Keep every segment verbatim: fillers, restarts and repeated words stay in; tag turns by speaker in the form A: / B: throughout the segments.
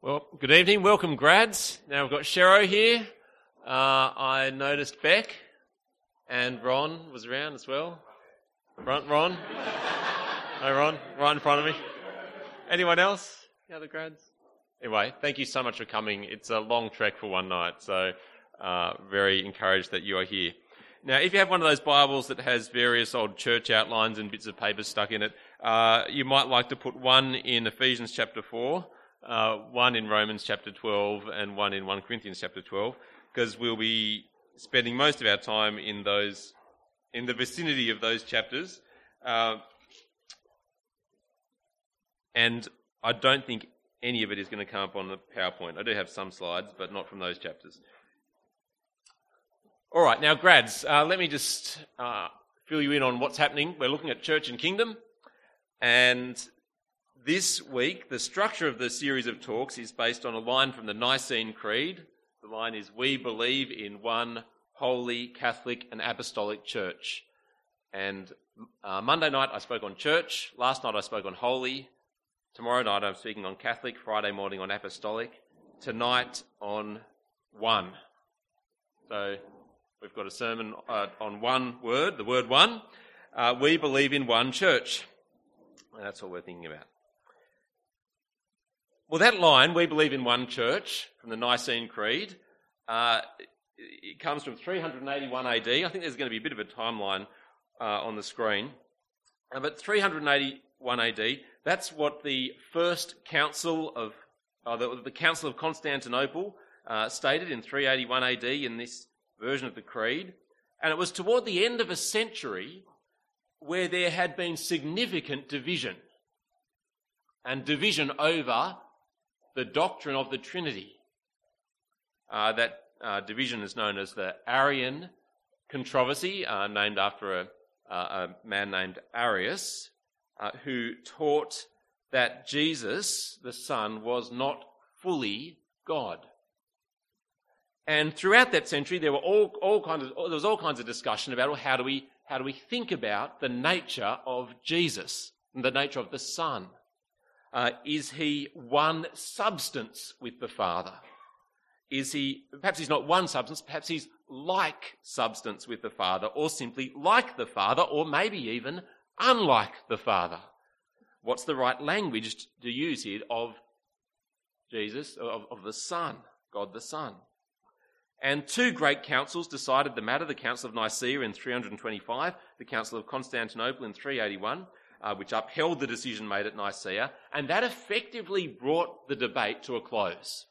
A: Well, good evening. Welcome, grads. Now we've got Shero here. Uh, I noticed Beck and Ron was around as well. Ron? Ron? Hey, Ron. Right in front of me. Anyone else? The other grads? Anyway, thank you so much for coming. It's a long trek for one night, so uh, very encouraged that you are here. Now, if you have one of those Bibles that has various old church outlines and bits of paper stuck in it, uh, you might like to put one in Ephesians chapter four, uh, one in Romans chapter twelve, and one in First Corinthians chapter twelve, because we'll be spending most of our time in those, in the vicinity of those chapters. Uh, and I don't think any of it is going to come up on the PowerPoint. I do have some slides, but not from those chapters. All right, now grads, uh, let me just uh, fill you in on what's happening. We're looking at Church and Kingdom, and this week the structure of the series of talks is based on a line from the Nicene Creed. The line is, "We believe in one holy, Catholic and Apostolic Church." And uh, Monday night I spoke on Church, last night I spoke on Holy, tomorrow night I'm speaking on Catholic, Friday morning on Apostolic, tonight on One. So we've got a sermon uh, on one word, the word one. Uh, we believe in one church. And that's what we're thinking about. Well, that line, we believe in one church, from the Nicene Creed, uh, it comes from three eighty-one A D. I think there's going to be a bit of a timeline uh, on the screen. Uh, but three eighty-one A D, that's what the first council of, uh, the, the Council of Constantinople uh, stated in three eighty-one A D in this version of the Creed. And it was toward the end of a century where there had been significant division, and division over the doctrine of the Trinity. Uh, that uh, division is known as the Arian controversy, uh, named after a, uh, a man named Arius, uh, who taught that Jesus, the Son, was not fully God. And throughout that century, there were all, all kinds of there was all kinds of discussion about, well, how do we how do we think about the nature of Jesus and the nature of the Son? Uh, is he one substance with the Father? Is he perhaps he's not one substance? Perhaps he's like substance with the Father, or simply like the Father, or maybe even unlike the Father. What's the right language to use here of Jesus, of, of the Son, God the Son? And two great councils decided the matter, the Council of Nicaea in three twenty-five, the Council of Constantinople in three eighty-one, uh, which upheld the decision made at Nicaea, and that effectively brought the debate to a close.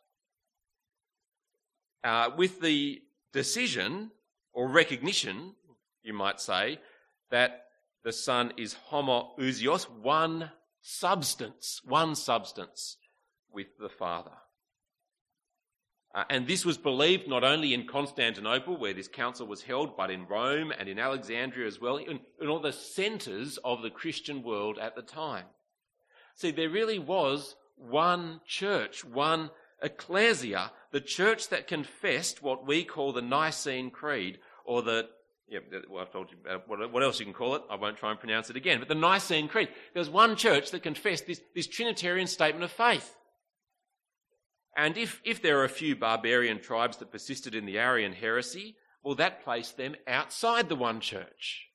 A: Uh, with the decision, or recognition, you might say, that the Son is homoousios, one substance, one substance with the Father. Uh, and this was believed not only in Constantinople, where this council was held, but in Rome and in Alexandria as well, in, in all the centres of the Christian world at the time. See, there really was one church, one ecclesia, the church that confessed what we call the Nicene Creed, or the, yeah, well, I've told you about what, what else you can call it. I won't try and pronounce it again, but the Nicene Creed. There was one church that confessed this, this Trinitarian statement of faith. And if, if there are a few barbarian tribes that persisted in the Arian heresy, well, that placed them outside the one church.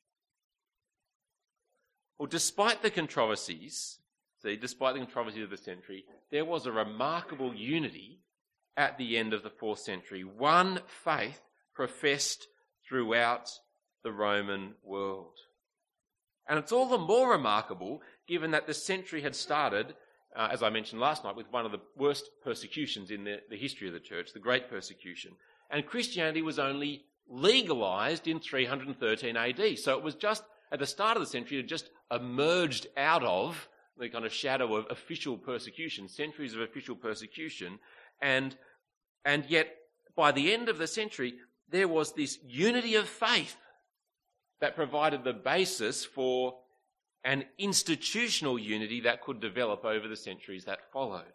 A: Well, despite the controversies, see, despite the controversies of the century, there was a remarkable unity at the end of the fourth century. One faith professed throughout the Roman world. And it's all the more remarkable given that the century had started, Uh, as I mentioned last night, with one of the worst persecutions in the, the history of the church, the Great Persecution. And Christianity was only legalised in three thirteen A D. So it was just, at the start of the century, it just emerged out of the kind of shadow of official persecution, centuries of official persecution. And, and yet, by the end of the century, there was this unity of faith that provided the basis for an institutional unity that could develop over the centuries that followed.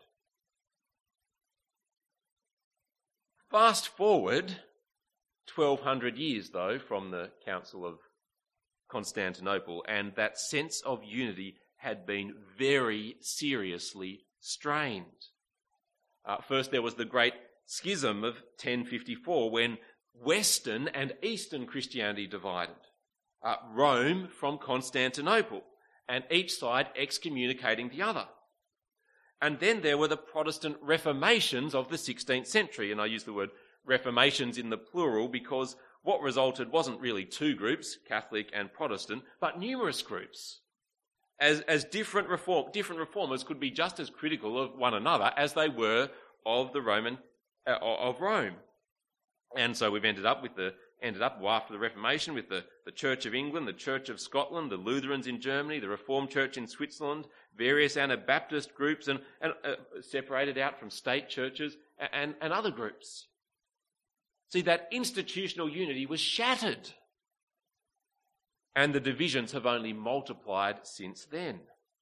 A: Fast forward twelve hundred years, though, from the Council of Constantinople, and that sense of unity had been very seriously strained. Uh, first, there was the Great Schism of ten fifty-four, when Western and Eastern Christianity divided. Uh, Rome from Constantinople, and each side excommunicating the other. And then there were the Protestant Reformations of the sixteenth century, and I use the word Reformations in the plural because what resulted wasn't really two groups, Catholic and Protestant, but numerous groups. As, as different reform, different reformers could be just as critical of one another as they were of the Roman, uh, of Rome. And so we've ended up with the, ended up after the Reformation with the, the Church of England, the Church of Scotland, the Lutherans in Germany, the Reformed Church in Switzerland, various Anabaptist groups, and, and uh, separated out from state churches and, and, and other groups. See, that institutional unity was shattered. And the divisions have only multiplied since then.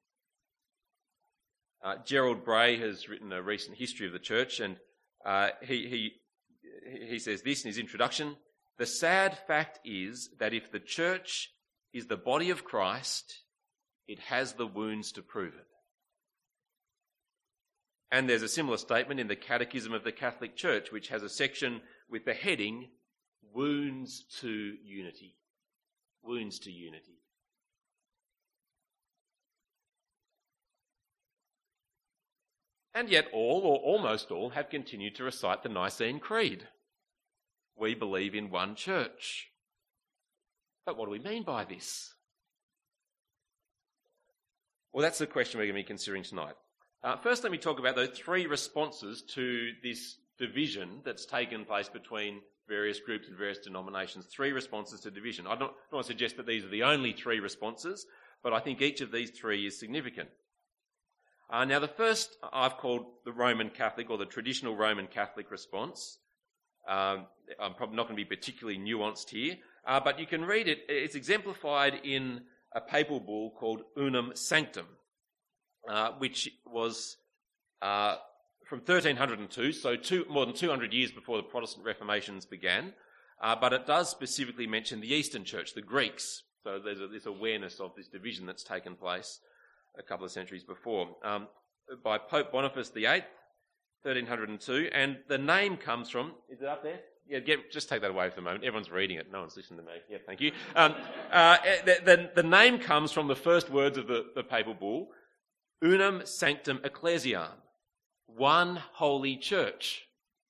A: Uh, Gerald Bray has written a recent history of the church, and uh, he, he, he says this in his introduction: "The sad fact is that if the church is the body of Christ, it has the wounds to prove it." And there's a similar statement in the Catechism of the Catholic Church, which has a section with the heading, Wounds to Unity. Wounds to unity. And yet all, or almost all, have continued to recite the Nicene Creed. We believe in one church. But what do we mean by this? Well, that's the question we're going to be considering tonight. Uh, first, let me talk about those three responses to this division that's taken place between various groups and various denominations. Three responses to division. I don't, don't want to suggest that these are the only three responses, but I think each of these three is significant. Uh, now, the first I've called the Roman Catholic, or the traditional Roman Catholic response. Um, I'm probably not going to be particularly nuanced here, uh, but you can read it. It's exemplified in a papal bull called Unum Sanctum, uh, which was uh, from thirteen oh two, so two, more than two hundred years before the Protestant Reformations began, uh, but it does specifically mention the Eastern Church, the Greeks. So there's a, this awareness of this division that's taken place a couple of centuries before, um, by Pope Boniface the eighth, thirteen oh two, and the name comes from, is it up there? Yeah, get, just take that away for the moment. Everyone's reading it. No one's listening to me. Yeah, thank you. Um, uh, the, the, the name comes from the first words of the, the papal bull, Unum Sanctum Ecclesiam, one holy church.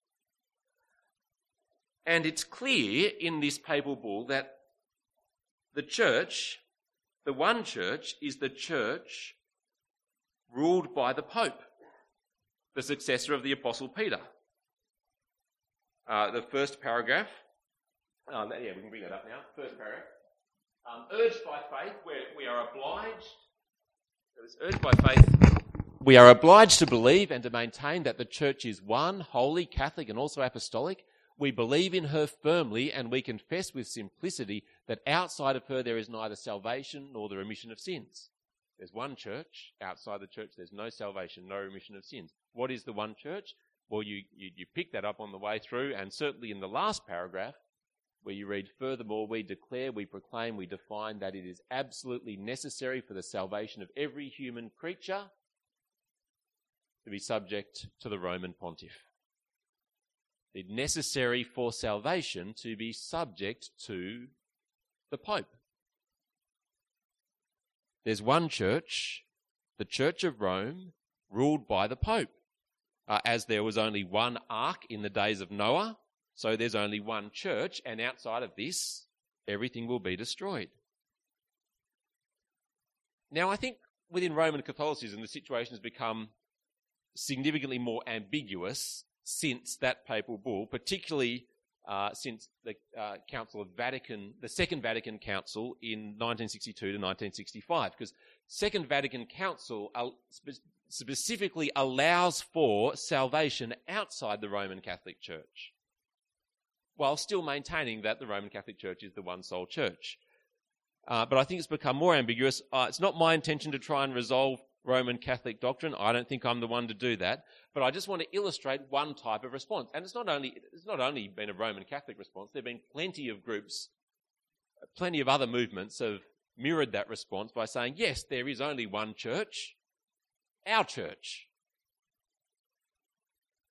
A: And it's clear in this papal bull that the church, the one church, is the church ruled by the Pope, the successor of the Apostle Peter. Uh, the first paragraph, uh, yeah, we can bring that up now. First paragraph. Um, urged by faith, where we are obliged, it was urged by faith, we are obliged to believe and to maintain that the church is one, holy, Catholic, and also apostolic. We believe in her firmly, and we confess with simplicity that outside of her there is neither salvation nor the remission of sins. There's one church. Outside the church there's no salvation, no remission of sins. What is the one church? Well, you, you, you pick that up on the way through, and certainly in the last paragraph, where you read, furthermore, we declare, we proclaim, we define that it is absolutely necessary for the salvation of every human creature to be subject to the Roman Pontiff. It's necessary for salvation to be subject to the Pope. There's one church, the Church of Rome, ruled by the Pope. Uh, as there was only one ark in the days of Noah, so there's only one church, and outside of this, everything will be destroyed. Now, I think within Roman Catholicism, the situation has become significantly more ambiguous since that papal bull, particularly uh, since the uh, Council of Vatican, the Second Vatican Council in nineteen sixty-two to nineteen sixty-five, because Second Vatican Council uh, spe- specifically allows for salvation outside the Roman Catholic Church, while still maintaining that the Roman Catholic Church is the one sole church. Uh, but I think it's become more ambiguous. Uh, it's not my intention to try and resolve Roman Catholic doctrine. I don't think I'm the one to do that. But I just want to illustrate one type of response. And it's not only it's not only been a Roman Catholic response. There have been plenty of groups, plenty of other movements have mirrored that response by saying, yes, there is only one church, our church.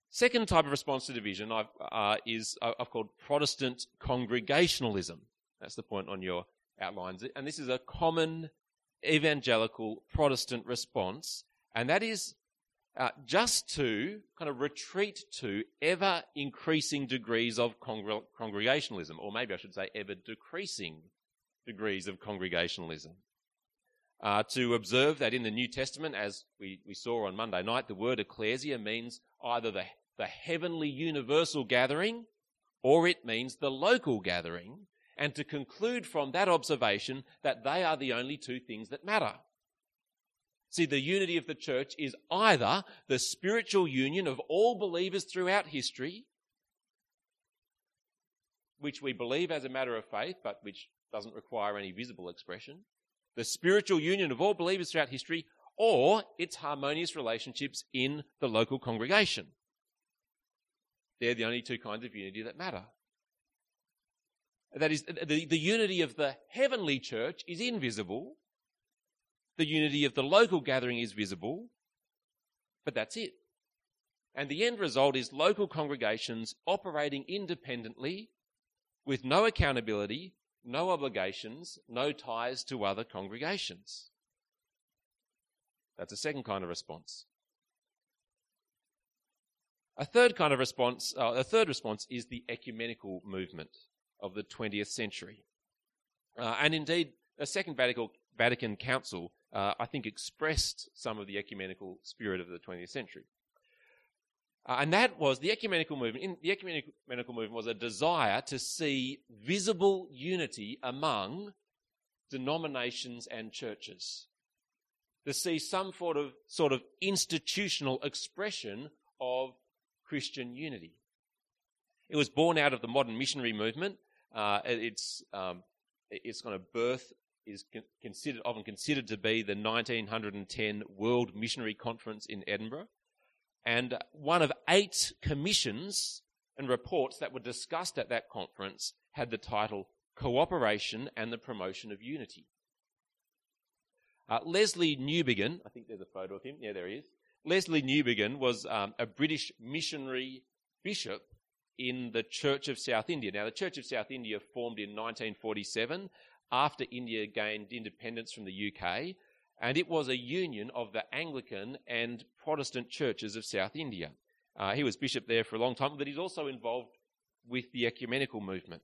A: Second type of response to division I've, uh, is uh, I've called Protestant congregationalism. That's the point on your outlines. And this is a common evangelical Protestant response, and that is uh, just to kind of retreat to ever increasing degrees of congre- congregationalism, or maybe I should say ever decreasing degrees of congregationalism. Uh, to observe that in the New Testament, as we, we saw on Monday night, the word ecclesia means either the, the heavenly universal gathering or it means the local gathering, and to conclude from that observation that they are the only two things that matter. See, the unity of the church is either the spiritual union of all believers throughout history, which we believe as a matter of faith, but which doesn't require any visible expression, the spiritual union of all believers throughout history, or its harmonious relationships in the local congregation. They're the only two kinds of unity that matter. That is, the, the unity of the heavenly church is invisible. The unity of the local gathering is visible, but that's it. And the end result is local congregations operating independently with no accountability, no obligations, no ties to other congregations. That's a second kind of response. A third kind of response, uh, a third response is the ecumenical movement of the twentieth century. Uh, and indeed, the Second Vatican, Vatican Council, uh, I think, expressed some of the ecumenical spirit of the twentieth century. Uh, and that was the ecumenical movement. In, the ecumenical movement was a desire to see visible unity among denominations and churches, to see some sort of, sort of institutional expression of Christian unity. It was born out of the modern missionary movement. Uh, its um, its kind of birth is con- considered often considered to be the nineteen ten World Missionary Conference in Edinburgh. And one of eight commissions and reports that were discussed at that conference had the title Cooperation and the Promotion of Unity. Uh, Leslie Newbigin, I think there's a photo of him. Yeah, there he is. Leslie Newbigin was um, a British missionary bishop in the Church of South India. Now, the Church of South India formed in nineteen forty-seven after India gained independence from the U K, and it was a union of the Anglican and Protestant churches of South India. Uh, he was bishop there for a long time, but he's also involved with the ecumenical movement.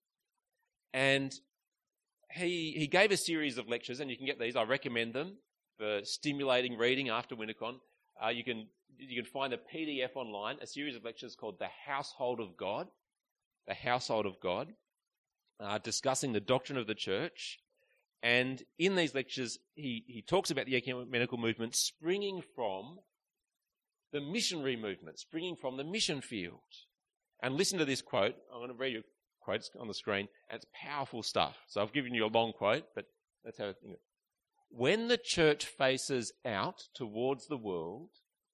A: And he he gave a series of lectures, and you can get these. I recommend them for stimulating reading after WinterCon. Uh, you can you can find a P D F online, a series of lectures called The Household of God, The Household of God, uh, discussing the doctrine of the church. And in these lectures, he, he talks about the ecumenical movement springing from the missionary movement, springing from the mission field. And listen to this quote. I'm going to read you a quote on the screen. And it's powerful stuff. So I've given you a long quote, but that's how I think it. When the church faces out towards the world,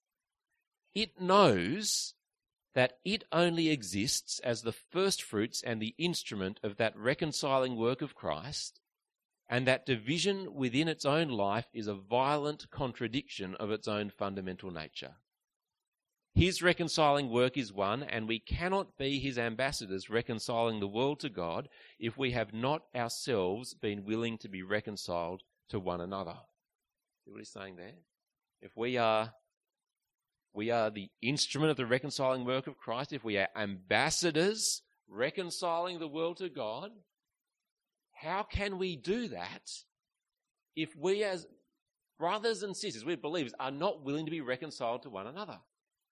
A: it knows that it only exists as the first fruits and the instrument of that reconciling work of Christ, and that division within its own life is a violent contradiction of its own fundamental nature. His reconciling work is one, and we cannot be his ambassadors reconciling the world to God if we have not ourselves been willing to be reconciled to one another. See what he's saying there? If we are we are the instrument of the reconciling work of Christ, if we are ambassadors reconciling the world to God, how can we do that if we as brothers and sisters, we believers, are not willing to be reconciled to one another?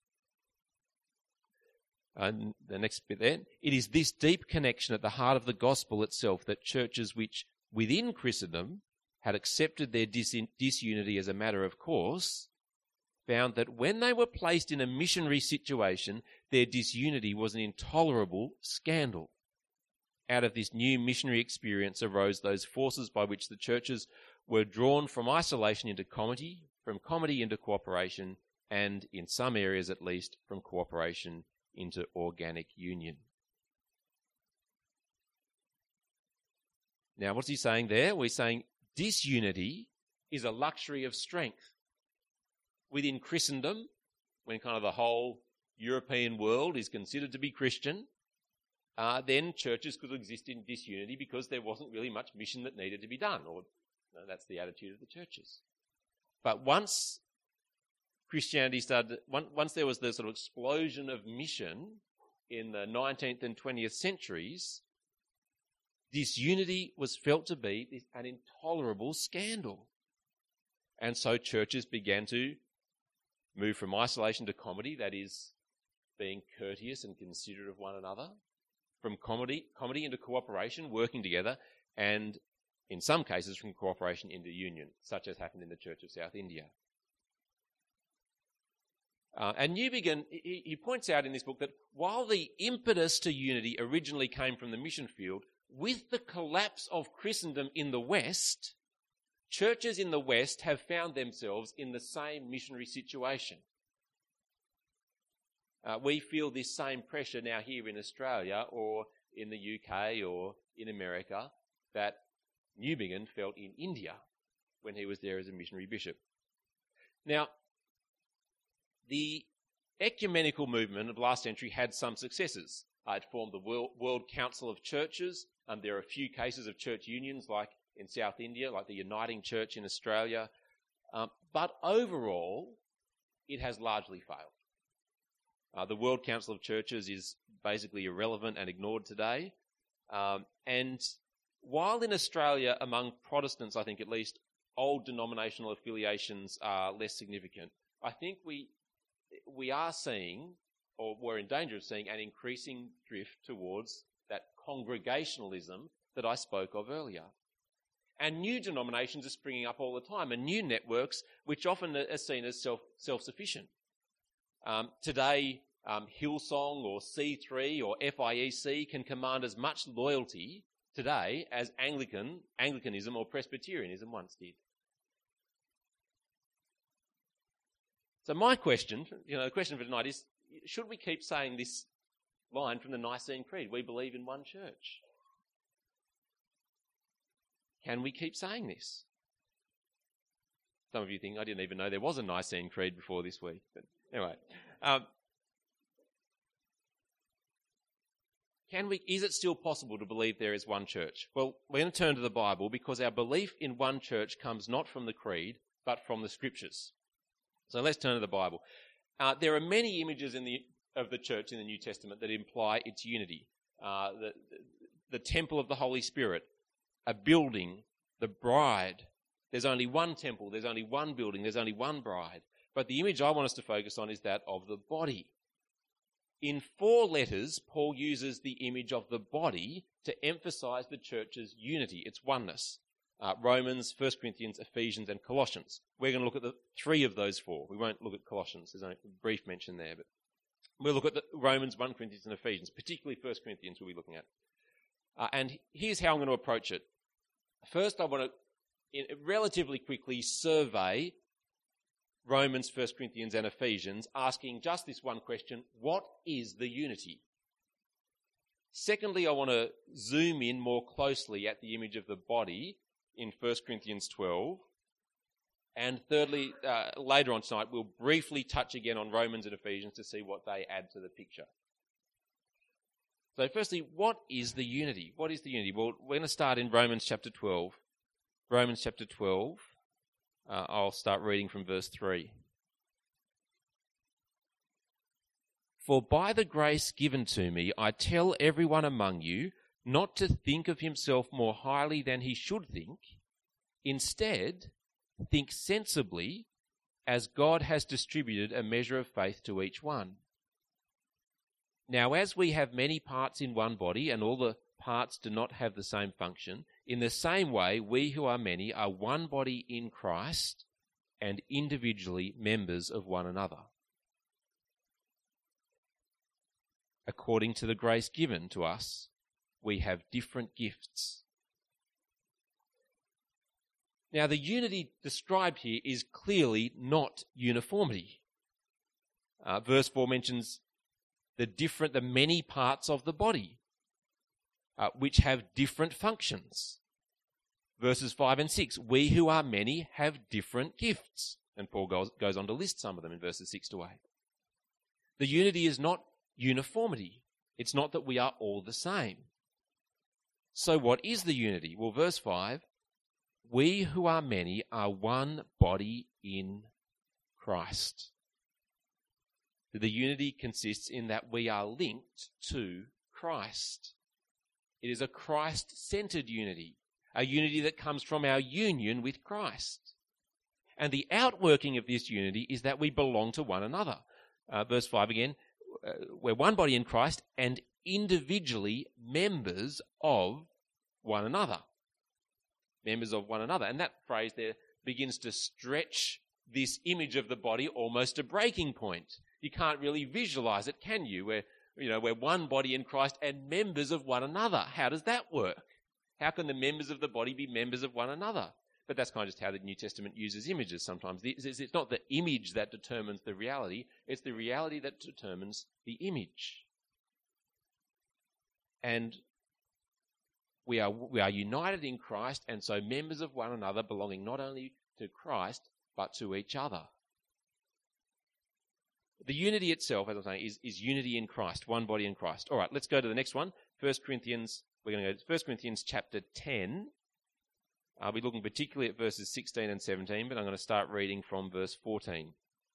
A: And the next bit there, it is this deep connection at the heart of the gospel itself that churches which within Christendom had accepted their dis- disunity as a matter of course, found that when they were placed in a missionary situation, their disunity was an intolerable scandal. Out of this new missionary experience arose those forces by which the churches were drawn from isolation into comity, from comity into cooperation, and in some areas at least, from cooperation into organic union. Now, what's he saying there? We're saying disunity is a luxury of strength. Within Christendom, when kind of the whole European world is considered to be Christian, uh, then churches could exist in disunity because there wasn't really much mission that needed to be done, or you know, that's the attitude of the churches. But once Christianity started, once there was the sort of explosion of mission in the nineteenth and twentieth centuries, disunity was felt to be an intolerable scandal. And so churches began to move from isolation to comedy, that is, being courteous and considerate of one another, from comedy, comedy into cooperation, working together, and in some cases from cooperation into union, such as happened in the Church of South India. Uh, and Newbigin, he, he points out in this book that while the impetus to unity originally came from the mission field, with the collapse of Christendom in the West, churches in the West have found themselves in the same missionary situation. Uh, we feel this same pressure now here in Australia or in the U K or in America that Newbigin felt in India when he was there as a missionary bishop. Now, the ecumenical movement of last century had some successes. Uh, it formed the World, World Council of Churches. Um, there are a few cases of church unions like in South India, like the Uniting Church in Australia. Um, but overall, it has largely failed. Uh, the World Council of Churches is basically irrelevant and ignored today. Um, and while in Australia, among Protestants, I think at least, old denominational affiliations are less significant, I think we we are seeing, or we're in danger of seeing, an increasing drift towards that congregationalism that I spoke of earlier. And new denominations are springing up all the time, and new networks which often are seen as self, self-sufficient. Um, today, um, Hillsong or C three or F I E C can command as much loyalty today as Anglican, Anglicanism or Presbyterianism once did. So my question, you know, the question for tonight is, should we keep saying this line from the Nicene Creed, we believe in one church? Can we keep saying this? Some of you think, I didn't even know there was a Nicene Creed before this week. But anyway, um, can we? Is it still possible to believe there is one church? Well, we're going to turn to the Bible because our belief in one church comes not from the Creed, but from the Scriptures. So let's turn to the Bible. Uh, there are many images in the of the church in the New Testament that imply its unity. Uh, the, the, the temple of the Holy Spirit, a building, the bride. There's only one temple, there's only one building, there's only one bride. But the image I want us to focus on is that of the body. In four letters, Paul uses the image of the body to emphasize the church's unity, its oneness. Uh, Romans, First Corinthians, Ephesians, and Colossians. We're going to look at the three of those four. We won't look at Colossians. There's only a brief mention there, but we'll look at the Romans, First Corinthians, and Ephesians, particularly First Corinthians we'll be looking at. Uh, and here's how I'm going to approach it. First, I want to relatively quickly survey Romans, First Corinthians, and Ephesians, asking just this one question: what is the unity? Secondly, I want to zoom in more closely at the image of the body in First Corinthians twelve. And thirdly, uh, later on tonight, we'll briefly touch again on Romans and Ephesians to see what they add to the picture. So firstly, what is the unity? What is the unity? Well, we're going to start in Romans chapter twelve. Romans chapter twelve, uh, I'll start reading from verse three. For by the grace given to me, I tell everyone among you not to think of himself more highly than he should think. Instead, think sensibly, as God has distributed a measure of faith to each one. Now, as we have many parts in one body, and all the parts do not have the same function, in the same way we who are many are one body in Christ and individually members of one another, according to the grace given to us. We have different gifts. Now, the unity described here is clearly not uniformity. Uh, verse four mentions the different, the many parts of the body, uh, which have different functions. Verses five and six, we who are many have different gifts. And Paul goes, goes on to list some of them in verses six to eight. The unity is not uniformity. It's not that we are all the same. So what is the unity? Well, verse five, we who are many are one body in Christ. The unity consists in that we are linked to Christ. It is a Christ-centered unity, a unity that comes from our union with Christ. And the outworking of this unity is that we belong to one another. Uh, verse five again, uh, we're one body in Christ and individually members of one another. Members of one another. And that phrase there begins to stretch this image of the body almost to breaking point. You can't really visualize it, can you? We're, you know, we're one body in Christ and members of one another. How does that work? How can the members of the body be members of one another? But that's kind of just how the New Testament uses images sometimes. It's not the image that determines the reality, it's the reality that determines the image. And we are, we are united in Christ, and so members of one another, belonging not only to Christ, but to each other. The unity itself, as I'm saying, is, is unity in Christ, one body in Christ. All right, let's go to the next one. First Corinthians, we're going to go to First Corinthians chapter ten. I'll be looking particularly at verses sixteen and seventeen, but I'm going to start reading from verse fourteen.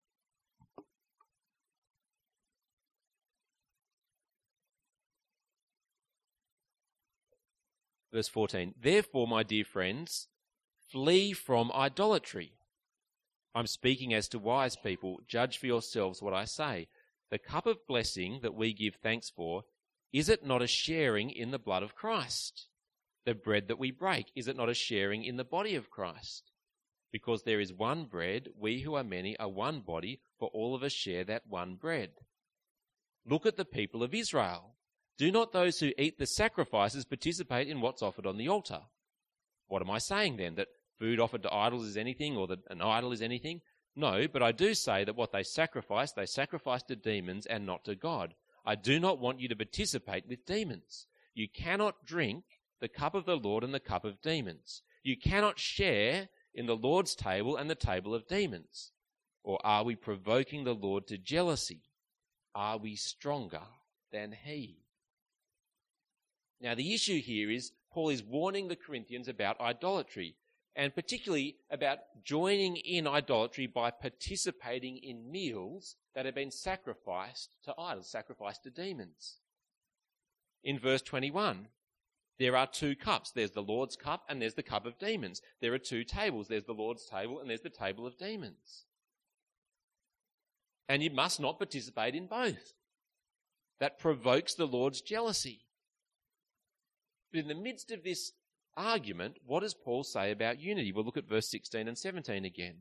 A: Verse fourteen, therefore, my dear friends, flee from idolatry. I'm speaking as to wise people. Judge for yourselves what I say. The cup of blessing that we give thanks for, is it not a sharing in the blood of Christ? The bread that we break, is it not a sharing in the body of Christ? Because there is one bread, we who are many are one body, for all of us share that one bread. Look at the people of Israel. Do not those who eat the sacrifices participate in what's offered on the altar? What am I saying then? That food offered to idols is anything, or that an idol is anything? No, but I do say that what they sacrifice, they sacrifice to demons and not to God. I do not want you to participate with demons. You cannot drink the cup of the Lord and the cup of demons. You cannot share in the Lord's table and the table of demons. Or are we provoking the Lord to jealousy? Are we stronger than he? Now the issue here is Paul is warning the Corinthians about idolatry, and particularly about joining in idolatry by participating in meals that have been sacrificed to idols, sacrificed to demons. In verse twenty-one, there are two cups. There's the Lord's cup and there's the cup of demons. There are two tables. There's the Lord's table and there's the table of demons. And you must not participate in both. That provokes the Lord's jealousy. But in the midst of this argument, what does Paul say about unity? We'll look at verse sixteen and seventeen again.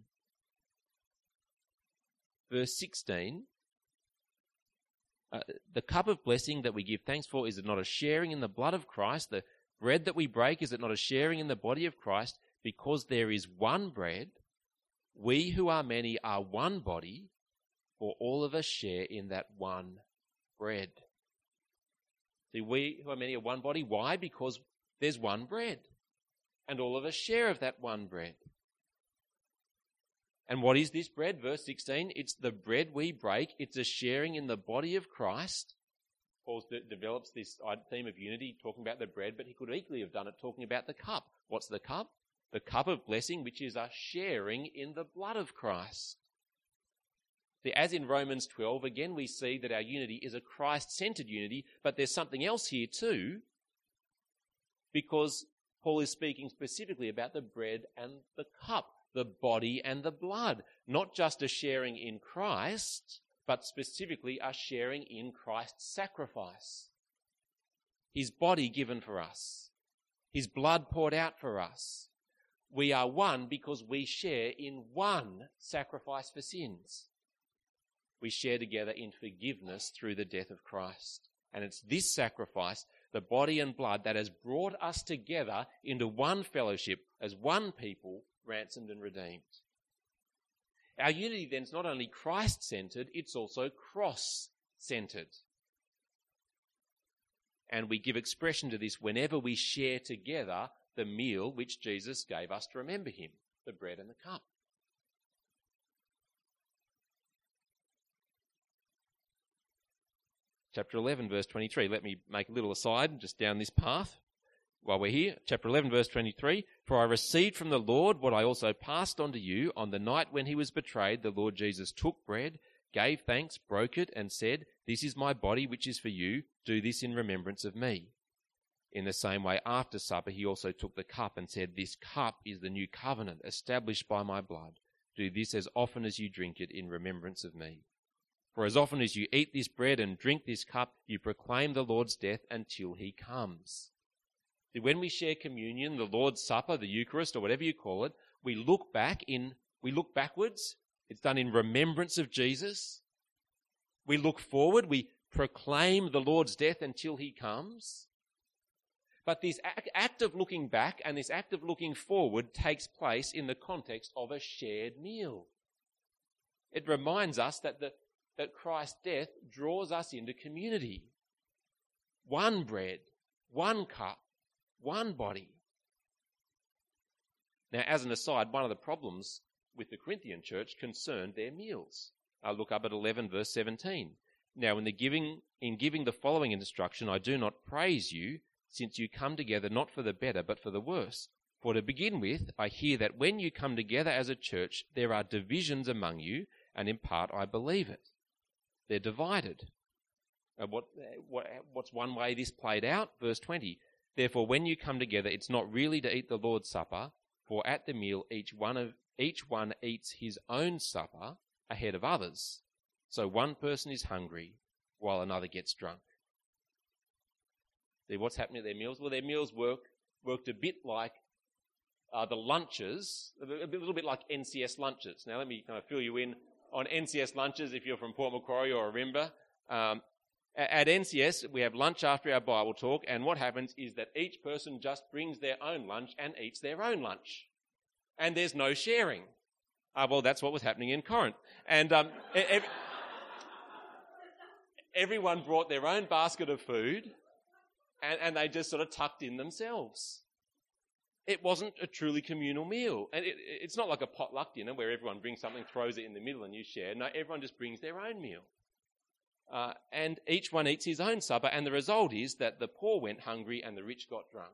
A: Verse sixteen, uh, the cup of blessing that we give thanks for, is it not a sharing in the blood of Christ? The bread that we break, is it not a sharing in the body of Christ? Because there is one bread, we who are many are one body, for all of us share in that one bread. See, we who are many are one body. Why? Because there's one bread, and all of us share of that one bread. And what is this bread? Verse sixteen, it's the bread we break. It's a sharing in the body of Christ. Paul de- develops this theme of unity, talking about the bread, but he could equally have done it talking about the cup. What's the cup? The cup of blessing, which is a sharing in the blood of Christ. See, as in Romans twelve, again we see that our unity is a Christ-centered unity, but there's something else here too, because Paul is speaking specifically about the bread and the cup, the body and the blood, not just a sharing in Christ, but specifically a sharing in Christ's sacrifice. His body given for us, his blood poured out for us. We are one because we share in one sacrifice for sins. We share together in forgiveness through the death of Christ. And it's this sacrifice, the body and blood, that has brought us together into one fellowship as one people, ransomed and redeemed. Our unity then is not only Christ-centered, it's also cross-centered. And we give expression to this whenever we share together the meal which Jesus gave us to remember him, the bread and the cup. chapter eleven, verse twenty-three. Let me make a little aside just down this path while we're here. Chapter eleven, verse twenty-three. For I received from the Lord what I also passed on to you. On the night when he was betrayed, the Lord Jesus took bread, gave thanks, broke it, and said, "This is my body which is for you. Do this in remembrance of me." In the same way, after supper, he also took the cup and said, "This cup is the new covenant established by my blood. Do this as often as you drink it in remembrance of me. For as often as you eat this bread and drink this cup, you proclaim the Lord's death until he comes." See, when we share communion, the Lord's Supper, the Eucharist, or whatever you call it, we look back in, we look backwards. It's done in remembrance of Jesus. We look forward. We proclaim the Lord's death until he comes. But this act of looking back and this act of looking forward takes place in the context of a shared meal. It reminds us that, the, that Christ's death draws us into community. One bread, one cup, one body. Now, as an aside, one of the problems with the Corinthian church concerned their meals. I'll look up at eleven, verse seventeen. Now, in the giving, in giving the following instruction, I do not praise you, since you come together not for the better, but for the worse. For to begin with, I hear that when you come together as a church, there are divisions among you, and in part I believe it. They're divided. And what, what, what's one way this played out? Verse twenty. Therefore, when you come together, it's not really to eat the Lord's Supper, for at the meal each one of each one eats his own supper ahead of others. So one person is hungry while another gets drunk. See, what's happening at their meals? Well, their meals work, worked a bit like uh, the lunches, a little bit like N C S lunches. Now, let me kind of fill you in on N C S lunches if you're from Port Macquarie or Ourimbah. Um, at N C S, we have lunch after our Bible talk, and what happens is that each person just brings their own lunch and eats their own lunch. And there's no sharing. Uh, well, that's what was happening in Corinth. And um, ev- everyone brought their own basket of food, and, and they just sort of tucked in themselves. It wasn't a truly communal meal. And it, it's not like a potluck dinner where everyone brings something, throws it in the middle, and you share. No, everyone just brings their own meal. Uh, and each one eats his own supper, and the result is that the poor went hungry and the rich got drunk.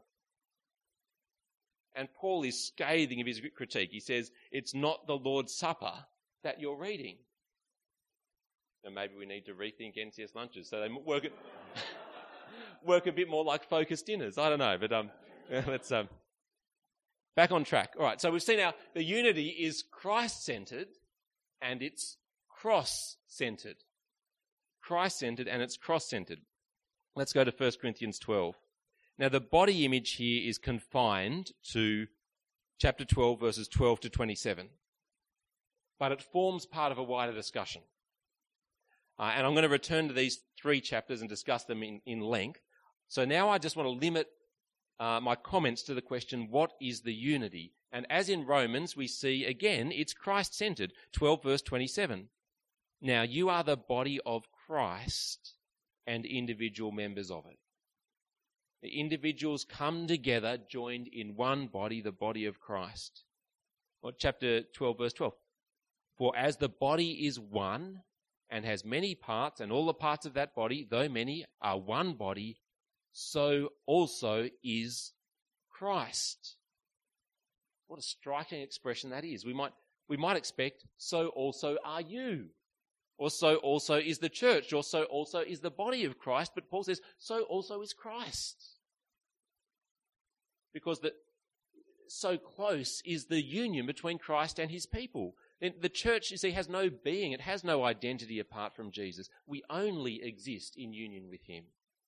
A: And Paul is scathing of his critique. He says, it's not the Lord's Supper that you're reading. And maybe we need to rethink N C S lunches so they work it, work a bit more like focused dinners. I don't know, but um, let's um, back on track. All right, so we've seen now the unity is Christ-centered and it's cross-centered. Christ-centered and it's cross-centered. Let's go to First Corinthians twelve. Now, the body image here is confined to chapter twelve, verses twelve to twenty-seven. But it forms part of a wider discussion. Uh, and I'm going to return to these three chapters and discuss them in, in length. So now I just want to limit uh, my comments to the question, what is the unity? And as in Romans, we see again, it's Christ-centered. twelve, verse twenty-seven. Now, you are the body of Christ and individual members of it. The individuals come together, joined in one body, the body of Christ. Well, chapter twelve, verse twelve. For as the body is one and has many parts, and all the parts of that body, though many, are one body, so also is Christ. What a striking expression that is. We might, we might expect, so also are you. Or so also is the church, or so also is the body of Christ. But Paul says, so also is Christ. Because the, so close is the union between Christ and his people. Then the church, you see, has no being. It has no identity apart from Jesus. We only exist in union with him.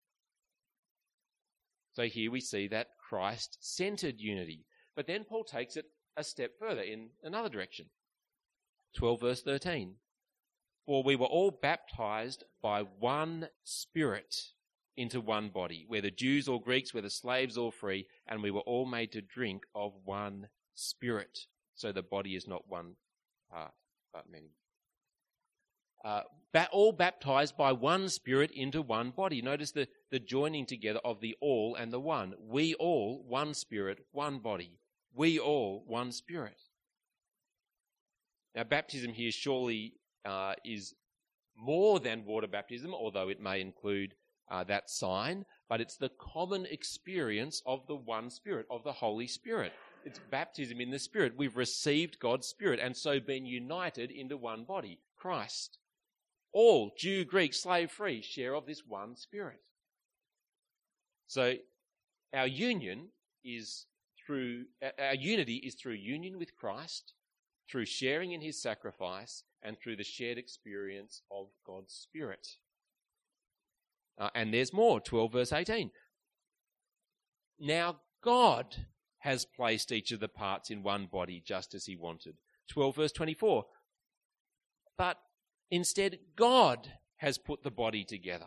A: So here we see that Christ-centered unity. But then Paul takes it a step further in another direction. twelve, verse thirteen. For we were all baptized by one Spirit into one body, whether Jews or Greeks, whether slaves or free, and we were all made to drink of one Spirit. So the body is not one part, but many. Uh, ba- all baptized by one Spirit into one body. Notice the, the joining together of the all and the one. We all, one Spirit, one body. We all, one Spirit. Now, baptism here surely uh, is more than water baptism, although it may include uh, that sign, but it's the common experience of the one Spirit, of the Holy Spirit. It's baptism in the Spirit. We've received God's Spirit and so been united into one body, Christ. All, Jew, Greek, slave, free, share of this one Spirit. So our union is through, our unity is through union with Christ, through sharing in his sacrifice, and through the shared experience of God's Spirit. Uh, and there's more, twelve verse eighteen. Now God has placed each of the parts in one body just as he wanted. twelve verse twenty-four. But instead, God has put the body together.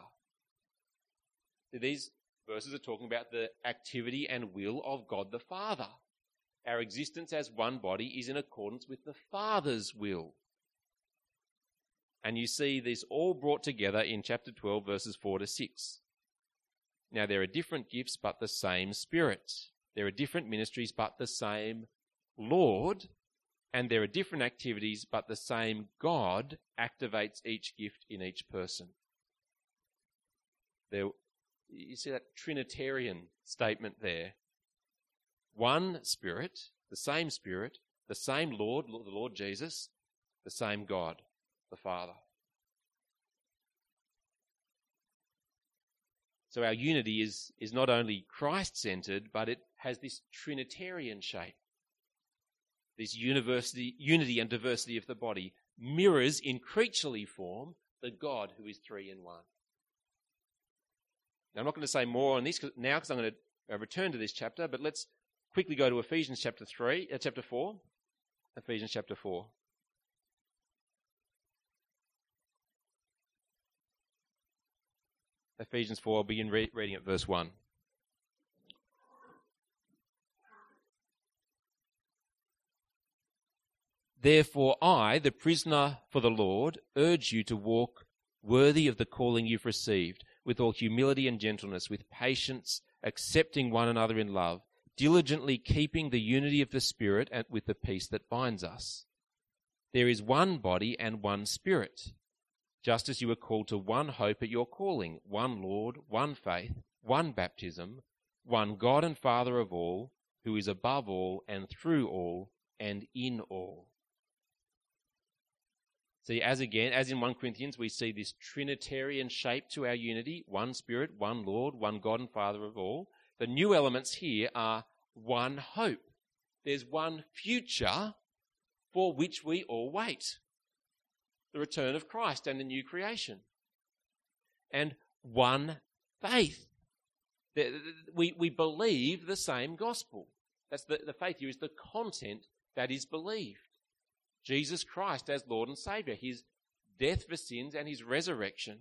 A: These verses are talking about the activity and will of God the Father. Our existence as one body is in accordance with the Father's will. And you see this all brought together in chapter twelve, verses four to six. Now there are different gifts, but the same Spirit. There are different ministries, but the same Lord. And there are different activities, but the same God activates each gift in each person. There, you see that Trinitarian statement there. One Spirit, the same Spirit, the same Lord, the Lord Jesus, the same God, the Father. So our unity is, is not only Christ-centered, but it has this Trinitarian shape. This university, unity and diversity of the body mirrors in creaturely form the God who is three in one. Now, I'm not going to say more on this now because I'm going to return to this chapter, but let's quickly go to Ephesians chapter three, uh, chapter four. Ephesians chapter four. Ephesians four, I'll begin re- reading at verse one. Therefore I, the prisoner for the Lord, urge you to walk worthy of the calling you've received, with all humility and gentleness, with patience, accepting one another in love, diligently keeping the unity of the Spirit and with the peace that binds us. There is one body and one Spirit, just as you were called to one hope at your calling, one Lord, one faith, one baptism, one God and Father of all, who is above all and through all and in all. See, as again, as in First Corinthians, we see this Trinitarian shape to our unity, one Spirit, one Lord, one God and Father of all. The new elements here are one hope. There's one future for which we all wait. The return of Christ and the new creation. And one faith. We, we believe the same gospel. That's the, the faith here is the content that is believed. Jesus Christ as Lord and Saviour, his death for sins and his resurrection.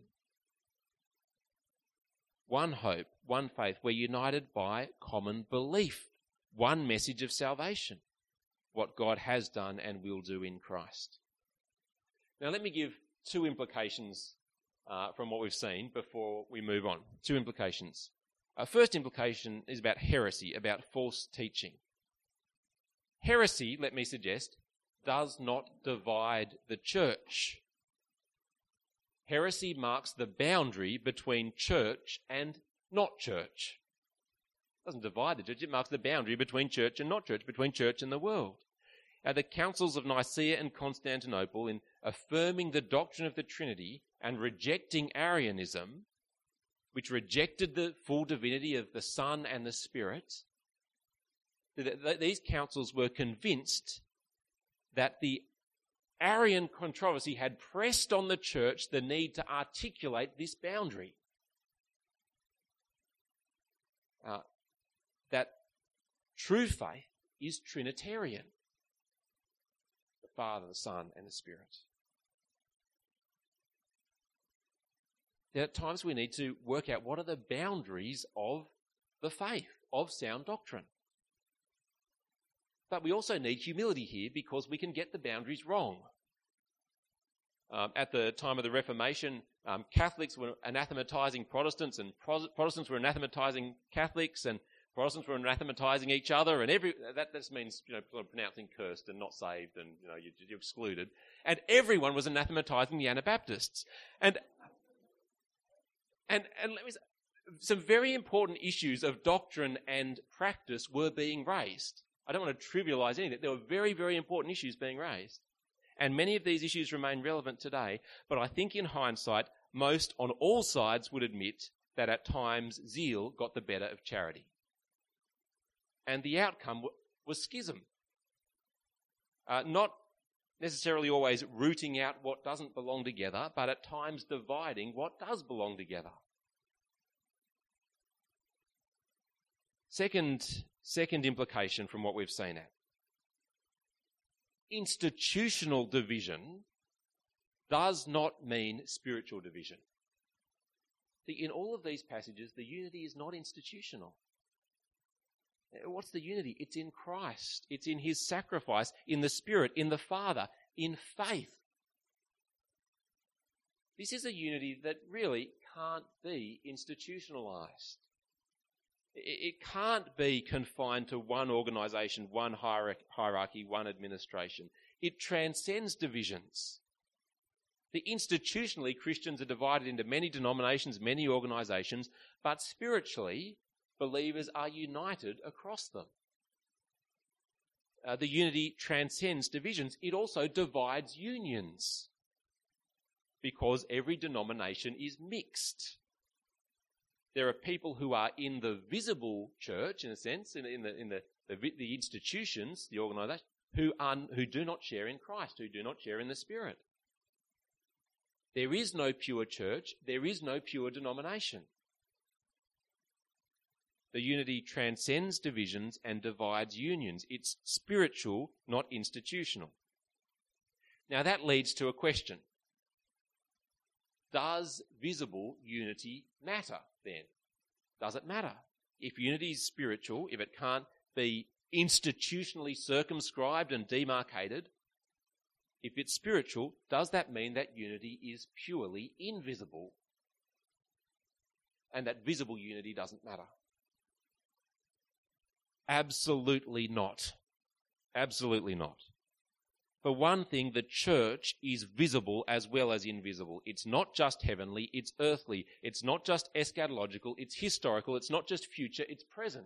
A: One hope, one faith. We're united by common belief. One message of salvation. What God has done and will do in Christ. Now let me give two implications uh, from what we've seen before we move on. Two implications. Uh, first implication is about heresy, about false teaching. Heresy, let me suggest, does not divide the church. Heresy marks the boundary between church and not church. It doesn't divide the church, it marks the boundary between church and not church, between church and the world. Now, the councils of Nicaea and Constantinople, in affirming the doctrine of the Trinity and rejecting Arianism, which rejected the full divinity of the Son and the Spirit, these councils were convinced that the Arian controversy had pressed on the church the need to articulate this boundary. Uh, that true faith is Trinitarian. The Father, the Son, and the Spirit. There are times we need to work out what are the boundaries of the faith, of sound doctrine. But we also need humility here because we can get the boundaries wrong. Um, at the time of the Reformation, um, Catholics were anathematizing Protestants and Pro- Protestants were anathematizing Catholics, and Protestants were anathematizing each other, and every that just means, you know, sort of pronouncing cursed and not saved, and, you know, you, you're excluded. And everyone was anathematizing the Anabaptists. And and and let me say, some very important issues of doctrine and practice were being raised. I don't want to trivialize anything. There were very, very important issues being raised. And many of these issues remain relevant today, but I think in hindsight, most on all sides would admit that at times zeal got the better of charity. And the outcome was schism. Uh, not necessarily always rooting out what doesn't belong together, but at times dividing what does belong together. Second, second implication from what we've seen at. Institutional division does not mean spiritual division. See, in all of these passages, the unity is not institutional. What's the unity? It's in Christ. It's in his sacrifice, in the Spirit, in the Father, in faith. This is a unity that really can't be institutionalized. It can't be confined to one organisation, one hierarchy, one administration. It transcends divisions. The institutionally, Christians are divided into many denominations, many organisations, but spiritually, believers are united across them. Uh, the unity transcends divisions. It also divides unions, because every denomination is mixed. There are people who are in the visible church, in a sense, in, in, the, in the, the, the institutions, the organisation, who, are, who do not share in Christ, who do not share in the Spirit. There is no pure church. There is no pure denomination. The unity transcends divisions and divides unions. It's spiritual, not institutional. Now that leads to a question. Does visible unity matter then? Does it matter? If unity is spiritual, if it can't be institutionally circumscribed and demarcated, if it's spiritual, does that mean that unity is purely invisible and that visible unity doesn't matter? Absolutely not. Absolutely not. For one thing, the church is visible as well as invisible. It's not just heavenly, it's earthly. It's not just eschatological, it's historical. It's not just future, it's present.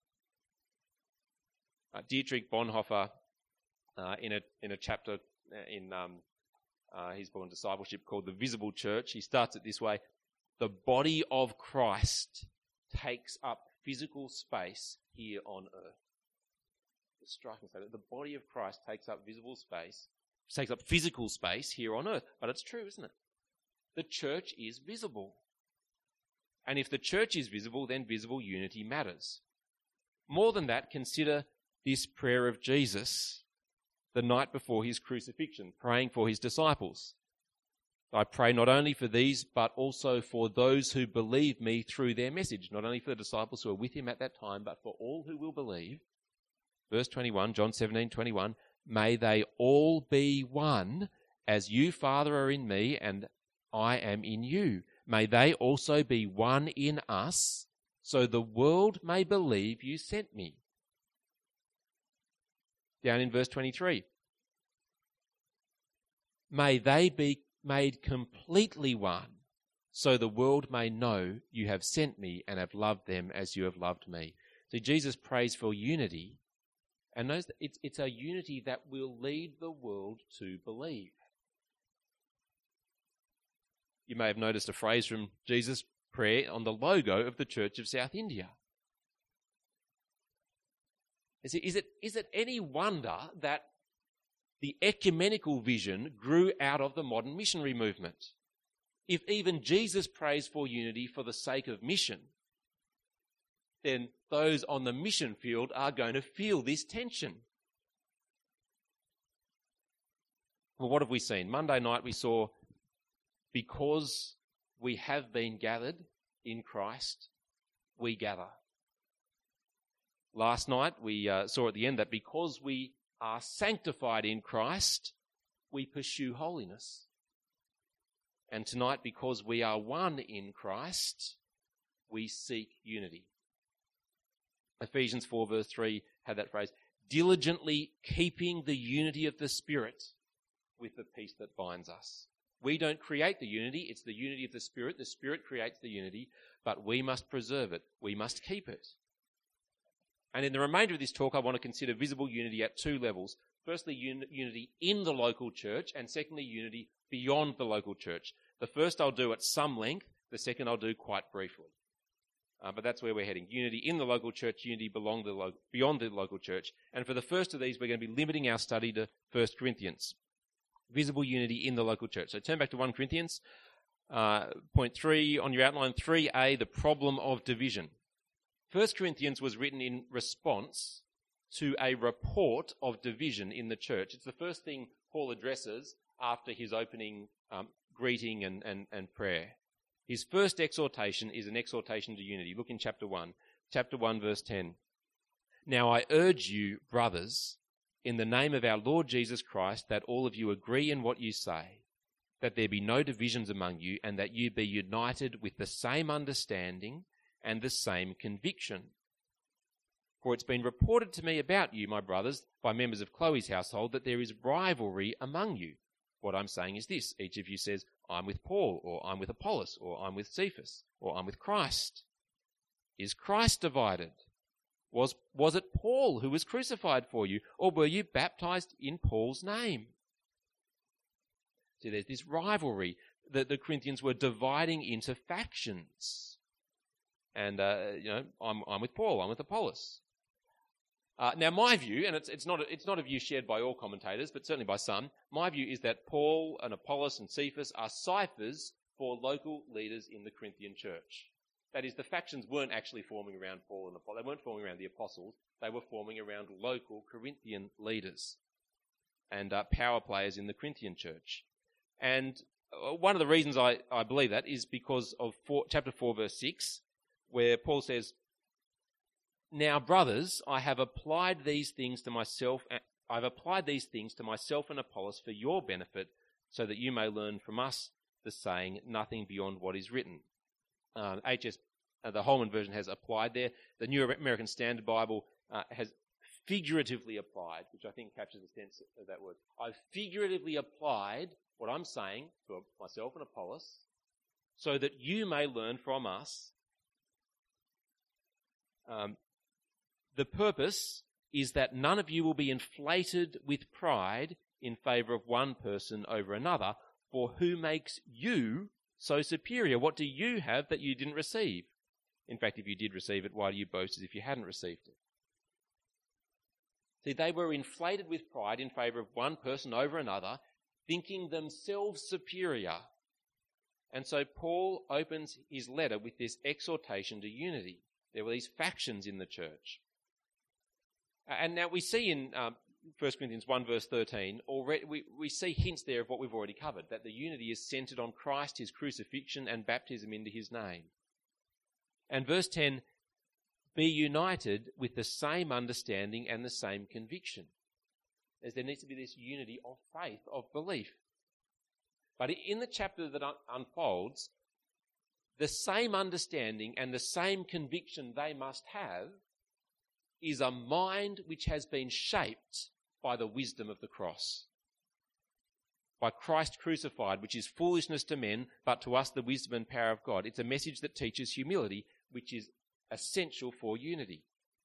A: Uh, Dietrich Bonhoeffer, uh, in a in a chapter in um, uh, his book on discipleship called The Visible Church, he starts it this way: the body of Christ takes up physical space here on earth. It's striking to say that the body of Christ takes up visible space, takes up physical space here on earth. But it's true, isn't it? The church is visible. And if the church is visible, then visible unity matters. More than that, consider this prayer of Jesus the night before his crucifixion, praying for his disciples. I pray not only for these, but also for those who believe me through their message. Not only for the disciples who are with him at that time, but for all who will believe. Verse twenty-one, John seventeen twenty-one, may they all be one, as you, Father, are in me, and I am in you. May they also be one in us, so the world may believe you sent me. Down in verse twenty-three, may they be made completely one, so the world may know you have sent me and have loved them as you have loved me. See, Jesus prays for unity, and knows that it's, it's a unity that will lead the world to believe. You may have noticed a phrase from Jesus' prayer on the logo of the Church of South India. Is it, is it, is it any wonder that the ecumenical vision grew out of the modern missionary movement? If even Jesus prays for unity for the sake of mission, then those on the mission field are going to feel this tension. Well, what have we seen? Monday night we saw, because we have been gathered in Christ, we gather. Last night we uh, saw at the end that because we are sanctified in Christ, we pursue holiness. And tonight, because we are one in Christ, we seek unity. Ephesians four verse three had that phrase, diligently keeping the unity of the Spirit with the peace that binds us. We don't create the unity, it's the unity of the Spirit. The Spirit creates the unity, but we must preserve it. We must keep it. And in the remainder of this talk, I want to consider visible unity at two levels. Firstly, un- unity in the local church, and secondly, unity beyond the local church. The first I'll do at some length, the second I'll do quite briefly. Uh, but that's where we're heading. Unity in the local church, unity belong the lo- beyond the local church. And for the first of these, we're going to be limiting our study to First Corinthians. Visible unity in the local church. So turn back to First Corinthians, uh, point three on your outline, three A, the problem of division. First Corinthians was written in response to a report of division in the church. It's the first thing Paul addresses after his opening um, greeting and, and, and prayer. His first exhortation is an exhortation to unity. Look in chapter one. Chapter one, verse ten. Now I urge you, brothers, in the name of our Lord Jesus Christ, that all of you agree in what you say, that there be no divisions among you, and that you be united with the same understanding and the same conviction. For it's been reported to me about you, my brothers, by members of Chloe's household, that there is rivalry among you. What I'm saying is this: each of you says, I'm with Paul, or I'm with Apollos, or I'm with Cephas, or I'm with Christ. Is Christ divided? Was, was it Paul who was crucified for you, or were you baptized in Paul's name? So there's this rivalry that the Corinthians were dividing into factions. And, uh, you know, I'm, I'm with Paul, I'm with Apollos. Uh, now, my view, and it's, it's, not a, it's not a view shared by all commentators, but certainly by some, my view is that Paul and Apollos and Cephas are ciphers for local leaders in the Corinthian church. That is, the factions weren't actually forming around Paul and Apollos. They weren't forming around the apostles. They were forming around local Corinthian leaders and uh, power players in the Corinthian church. And uh, one of the reasons I, I believe that is because of four, chapter four, verse six, where Paul says, now, brothers, I have applied these things to myself. I've applied these things to myself and Apollos for your benefit, so that you may learn from us the saying, nothing beyond what is written. Um, H S, uh, the Holman version has applied there. The New American Standard Bible uh, has figuratively applied, which I think captures the sense of that word. I've figuratively applied what I'm saying to myself and Apollos, so that you may learn from us. Um, The purpose is that none of you will be inflated with pride in favour of one person over another, for who makes you so superior? What do you have that you didn't receive? In fact, if you did receive it, why do you boast as if you hadn't received it? See, they were inflated with pride in favour of one person over another, thinking themselves superior. And so Paul opens his letter with this exhortation to unity. There were these factions in the church. And now we see in um, First Corinthians one verse thirteen, already we, we see hints there of what we've already covered, that the unity is centred on Christ, his crucifixion and baptism into his name. And verse ten, be united with the same understanding and the same conviction. As there needs to be this unity of faith, of belief. But in the chapter that un- unfolds, the same understanding and the same conviction they must have is a mind which has been shaped by the wisdom of the cross. By Christ crucified, which is foolishness to men, but to us the wisdom and power of God. It's a message that teaches humility, which is essential for unity.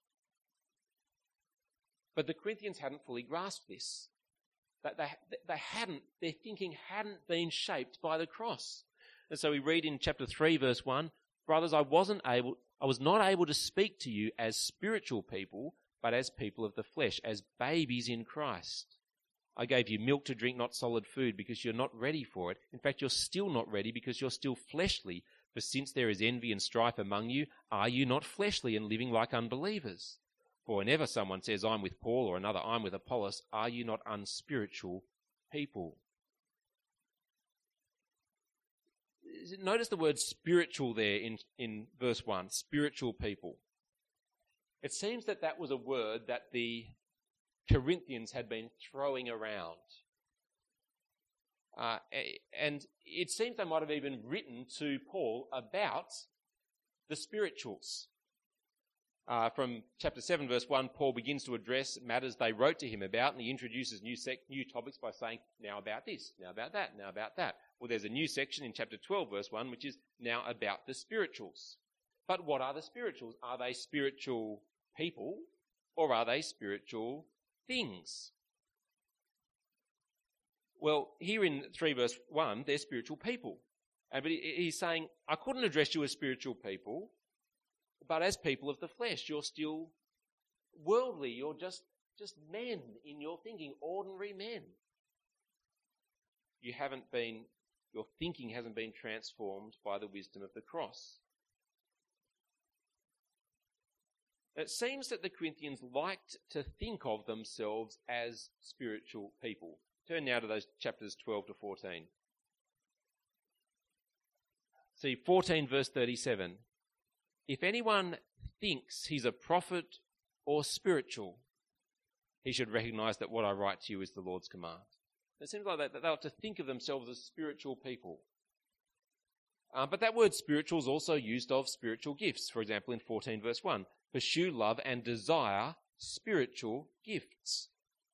A: But the Corinthians hadn't fully grasped this. They, they, they hadn't, their thinking hadn't been shaped by the cross. And so we read in chapter three, verse one, brothers, I wasn't able... I was not able to speak to you as spiritual people, but as people of the flesh, as babies in Christ. I gave you milk to drink, not solid food, because you're not ready for it. In fact, you're still not ready because you're still fleshly. For since there is envy and strife among you, are you not fleshly and living like unbelievers? For whenever someone says, I'm with Paul, or another, I'm with Apollos, are you not unspiritual people? Notice the word spiritual there in, in verse one, spiritual people. It seems that that was a word that the Corinthians had been throwing around. Uh, and it seems they might have even written to Paul about the spirituals. Uh, from chapter seven, verse one, Paul begins to address matters they wrote to him about, and he introduces new sec- new topics by saying, now about this, now about that, now about that. Well, there's a new section in chapter twelve, verse one, which is now about the spirituals. But what are the spirituals? Are they spiritual people, or are they spiritual things? Well, here in three, verse one, they're spiritual people. And but he's saying, I couldn't address you as spiritual people, but as people of the flesh. You're still worldly. You're just, just men in your thinking, ordinary men. You haven't been, your thinking hasn't been transformed by the wisdom of the cross. It seems that the Corinthians liked to think of themselves as spiritual people. Turn now to those chapters twelve to fourteen. See, fourteen verse thirty-seven. If anyone thinks he's a prophet or spiritual, he should recognize that what I write to you is the Lord's command. It seems like that they like to think of themselves as spiritual people. Um, but that word spiritual is also used of spiritual gifts. For example, in fourteen verse one, pursue love and desire spiritual gifts.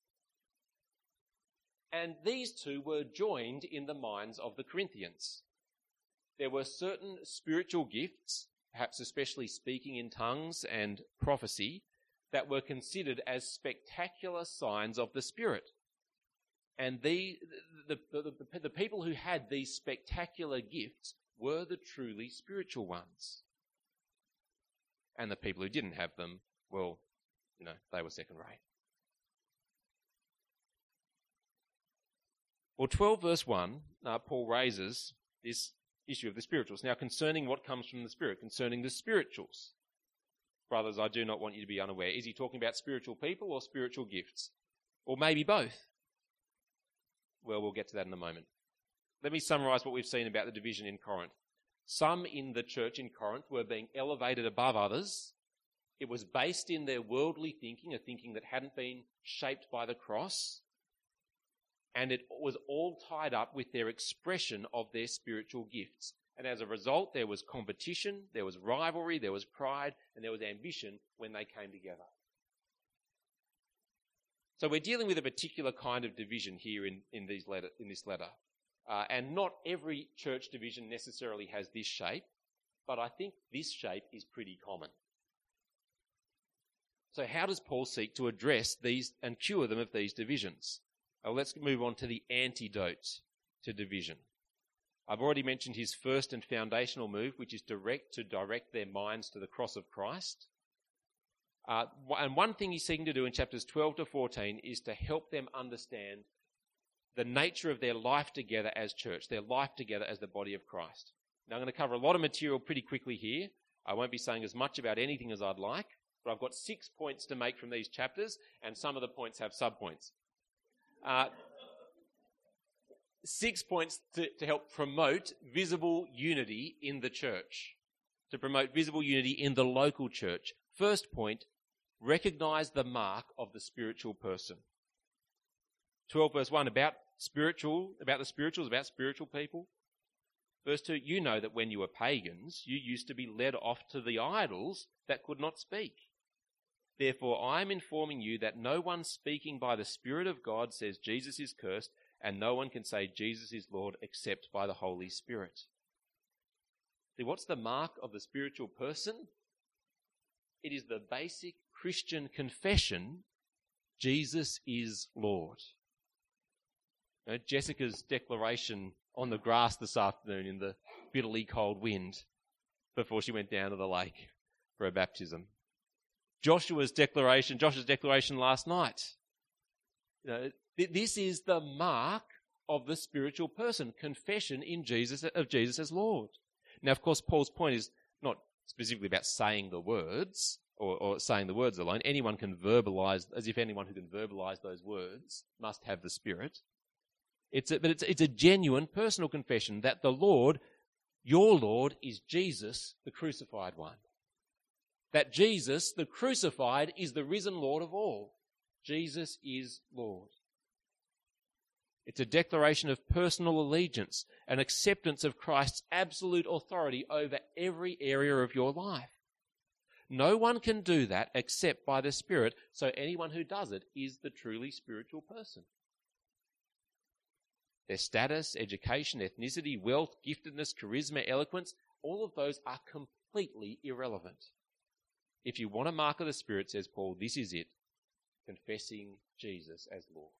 A: And these two were joined in the minds of the Corinthians. There were certain spiritual gifts, perhaps especially speaking in tongues and prophecy, that were considered as spectacular signs of the Spirit. And the, the, the, the, the people who had these spectacular gifts were the truly spiritual ones. And the people who didn't have them, well, you know, they were second rate. Well, twelve verse one, uh, Paul raises this issue of the spirituals. Now, concerning what comes from the Spirit, concerning the spirituals. Brothers, I do not want you to be unaware. Is he talking about spiritual people or spiritual gifts? Or maybe both? Well, we'll get to that in a moment. Let me summarise what we've seen about the division in Corinth. Some in the church in Corinth were being elevated above others. It was based in their worldly thinking, a thinking that hadn't been shaped by the cross. And it was all tied up with their expression of their spiritual gifts. And as a result, there was competition, there was rivalry, there was pride, and there was ambition when they came together. So we're dealing with a particular kind of division here in, in, these letter, in this letter. Uh, and not every church division necessarily has this shape, but I think this shape is pretty common. So how does Paul seek to address these and cure them of these divisions? Well, let's move on to the antidote to division. I've already mentioned his first and foundational move, which is direct to direct their minds to the cross of Christ. Uh, and one thing he's seeking to do in chapters twelve to fourteen is to help them understand the nature of their life together as church, their life together as the body of Christ. Now, I'm going to cover a lot of material pretty quickly here. I won't be saying as much about anything as I'd like, but I've got six points to make from these chapters, and some of the points have subpoints. Uh, six points to, to help promote visible unity in the church, to promote visible unity in the local church. First point, recognise the mark of the spiritual person. twelve verse one, about spiritual, about the spirituals, about spiritual people. Verse two, you know that when you were pagans, you used to be led off to the idols that could not speak. Therefore, I am informing you that no one speaking by the Spirit of God says Jesus is cursed, and no one can say Jesus is Lord except by the Holy Spirit. See, what's the mark of the spiritual person? It is the basic Christian confession, Jesus is Lord. You know, Jessica's declaration on the grass this afternoon in the bitterly cold wind before she went down to the lake for her baptism. Joshua's declaration, Joshua's declaration last night. You know, th- this is the mark of the spiritual person, confession in Jesus of Jesus as Lord. Now, of course, Paul's point is not specifically about saying the words or, or saying the words alone. Anyone can verbalize, as if anyone who can verbalize those words must have the Spirit. It's a, but it's, it's a genuine personal confession that the Lord, your Lord, is Jesus, the crucified one. That Jesus, the crucified, is the risen Lord of all. Jesus is Lord. It's a declaration of personal allegiance, an acceptance of Christ's absolute authority over every area of your life. No one can do that except by the Spirit, so anyone who does it is the truly spiritual person. Their status, education, ethnicity, wealth, giftedness, charisma, eloquence, all of those are completely irrelevant. If you want a mark of the Spirit, says Paul, this is it, confessing Jesus as Lord.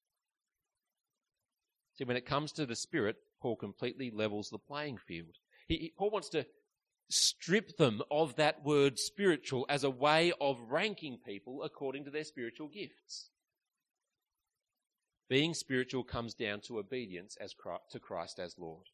A: See, when it comes to the Spirit, Paul completely levels the playing field. He, he, Paul wants to strip them of that word spiritual as a way of ranking people according to their spiritual gifts. Being spiritual comes down to obedience as Christ, to Christ as Lord.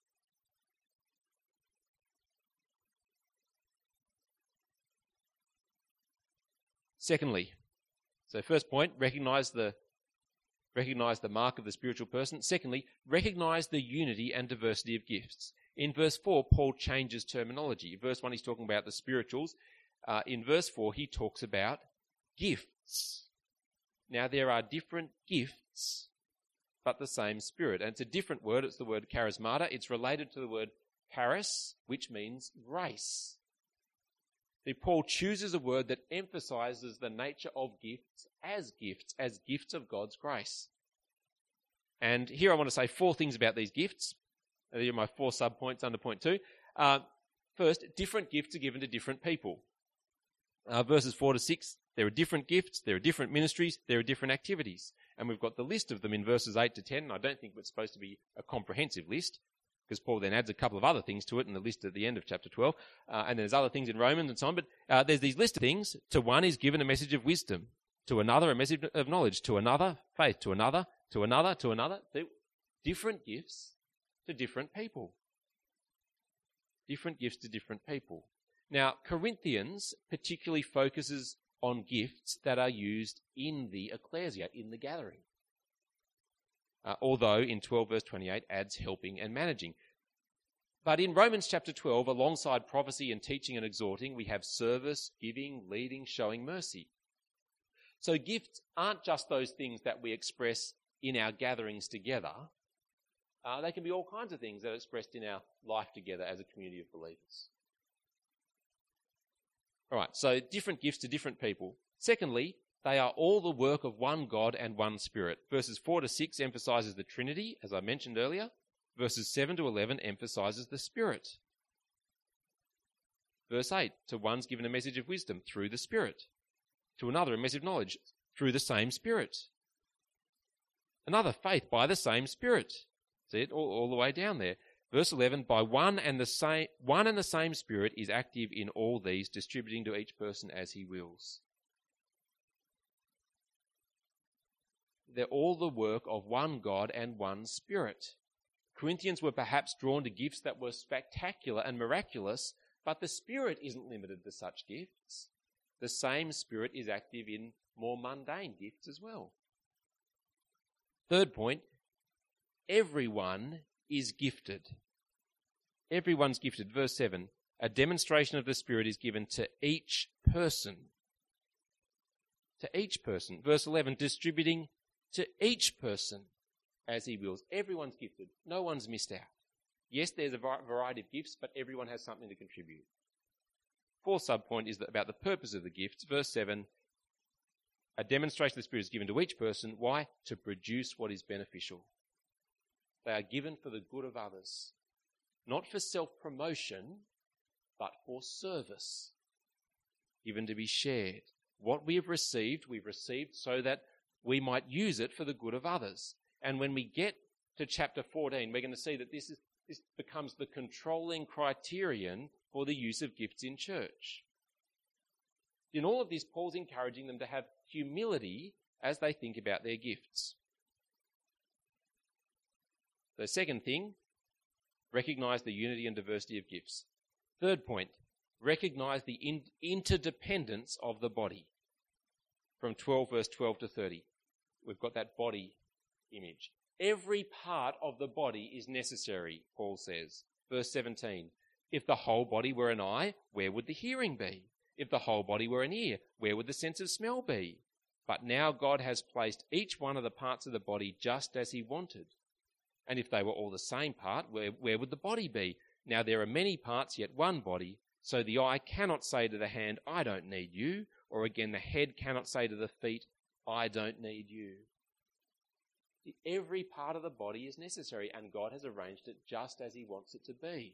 A: Secondly, so first point, recognize the recognize the mark of the spiritual person. Secondly, recognize the unity and diversity of gifts. In verse four, Paul changes terminology. Verse one, he's talking about the spirituals. Uh, in verse four, he talks about gifts. Now, there are different gifts, but the same Spirit. And it's a different word. It's the word charismata. It's related to the word charis, which means grace. See, Paul chooses a word that emphasizes the nature of gifts as gifts, as gifts of God's grace. And here I want to say four things about these gifts. These are my four sub-points under point two. Uh, first, different gifts are given to different people. Uh, verses four to six, there are different gifts, there are different ministries, there are different activities. And we've got the list of them in verses eight to ten. And I don't think it's supposed to be a comprehensive list, because Paul then adds a couple of other things to it in the list at the end of chapter twelve. Uh, and there's other things in Romans and so on. But uh, there's these list of things. To one is given a message of wisdom. To another, a message of knowledge. To another, faith. To another, to another, to another. They're different gifts to different people. Different gifts to different people. Now, Corinthians particularly focuses on gifts that are used in the ecclesia, in the gathering. Uh, although in twelve verse twenty-eight adds helping and managing. But in Romans chapter twelve, alongside prophecy and teaching and exhorting, we have service, giving, leading, showing mercy. So gifts aren't just those things that we express in our gatherings together. Uh, they can be all kinds of things that are expressed in our life together as a community of believers. All right, so different gifts to different people. Secondly, they are all the work of one God and one Spirit. Verses four to six emphasizes the Trinity, as I mentioned earlier. Verses seven to eleven emphasizes the Spirit. Verse eight, to one's given a message of wisdom through the Spirit. To another, a message of knowledge through the same Spirit. Another, faith by the same Spirit. See it all, all the way down there. Verse eleven, by one and the same one and the same Spirit is active in all these, distributing to each person as he wills. They're all the work of one God and one Spirit. Corinthians were perhaps drawn to gifts that were spectacular and miraculous, but the Spirit isn't limited to such gifts. The same Spirit is active in more mundane gifts as well. Third point, everyone is gifted. Everyone's gifted. Verse seven, a demonstration of the Spirit is given to each person. To each person. Verse eleven, distributing to each person as he wills. Everyone's gifted. No one's missed out. Yes, there's a variety of gifts, but everyone has something to contribute. Fourth subpoint is about the purpose of the gifts. Verse seven, a demonstration of the Spirit is given to each person. Why? To produce what is beneficial. They are given for the good of others. Not for self-promotion, but for service. Given to be shared. What we have received, we've received so that we might use it for the good of others. And when we get to chapter fourteen, we're going to see that this, is, this becomes the controlling criterion for the use of gifts in church. In all of this, Paul's encouraging them to have humility as they think about their gifts. The second thing, recognize the unity and diversity of gifts. Third point, recognize the in- interdependence of the body. From twelve verse twelve to thirty. We've got that body image. Every part of the body is necessary, Paul says. Verse seventeen, if the whole body were an eye, where would the hearing be? If the whole body were an ear, where would the sense of smell be? But now God has placed each one of the parts of the body just as he wanted. And if they were all the same part, where, where would the body be? Now there are many parts, yet one body.
B: So the eye cannot say to the hand, I don't need you, or again the head cannot say to the feet, I don't need you. Every part of the body is necessary, and God has arranged it just as he wants it to be.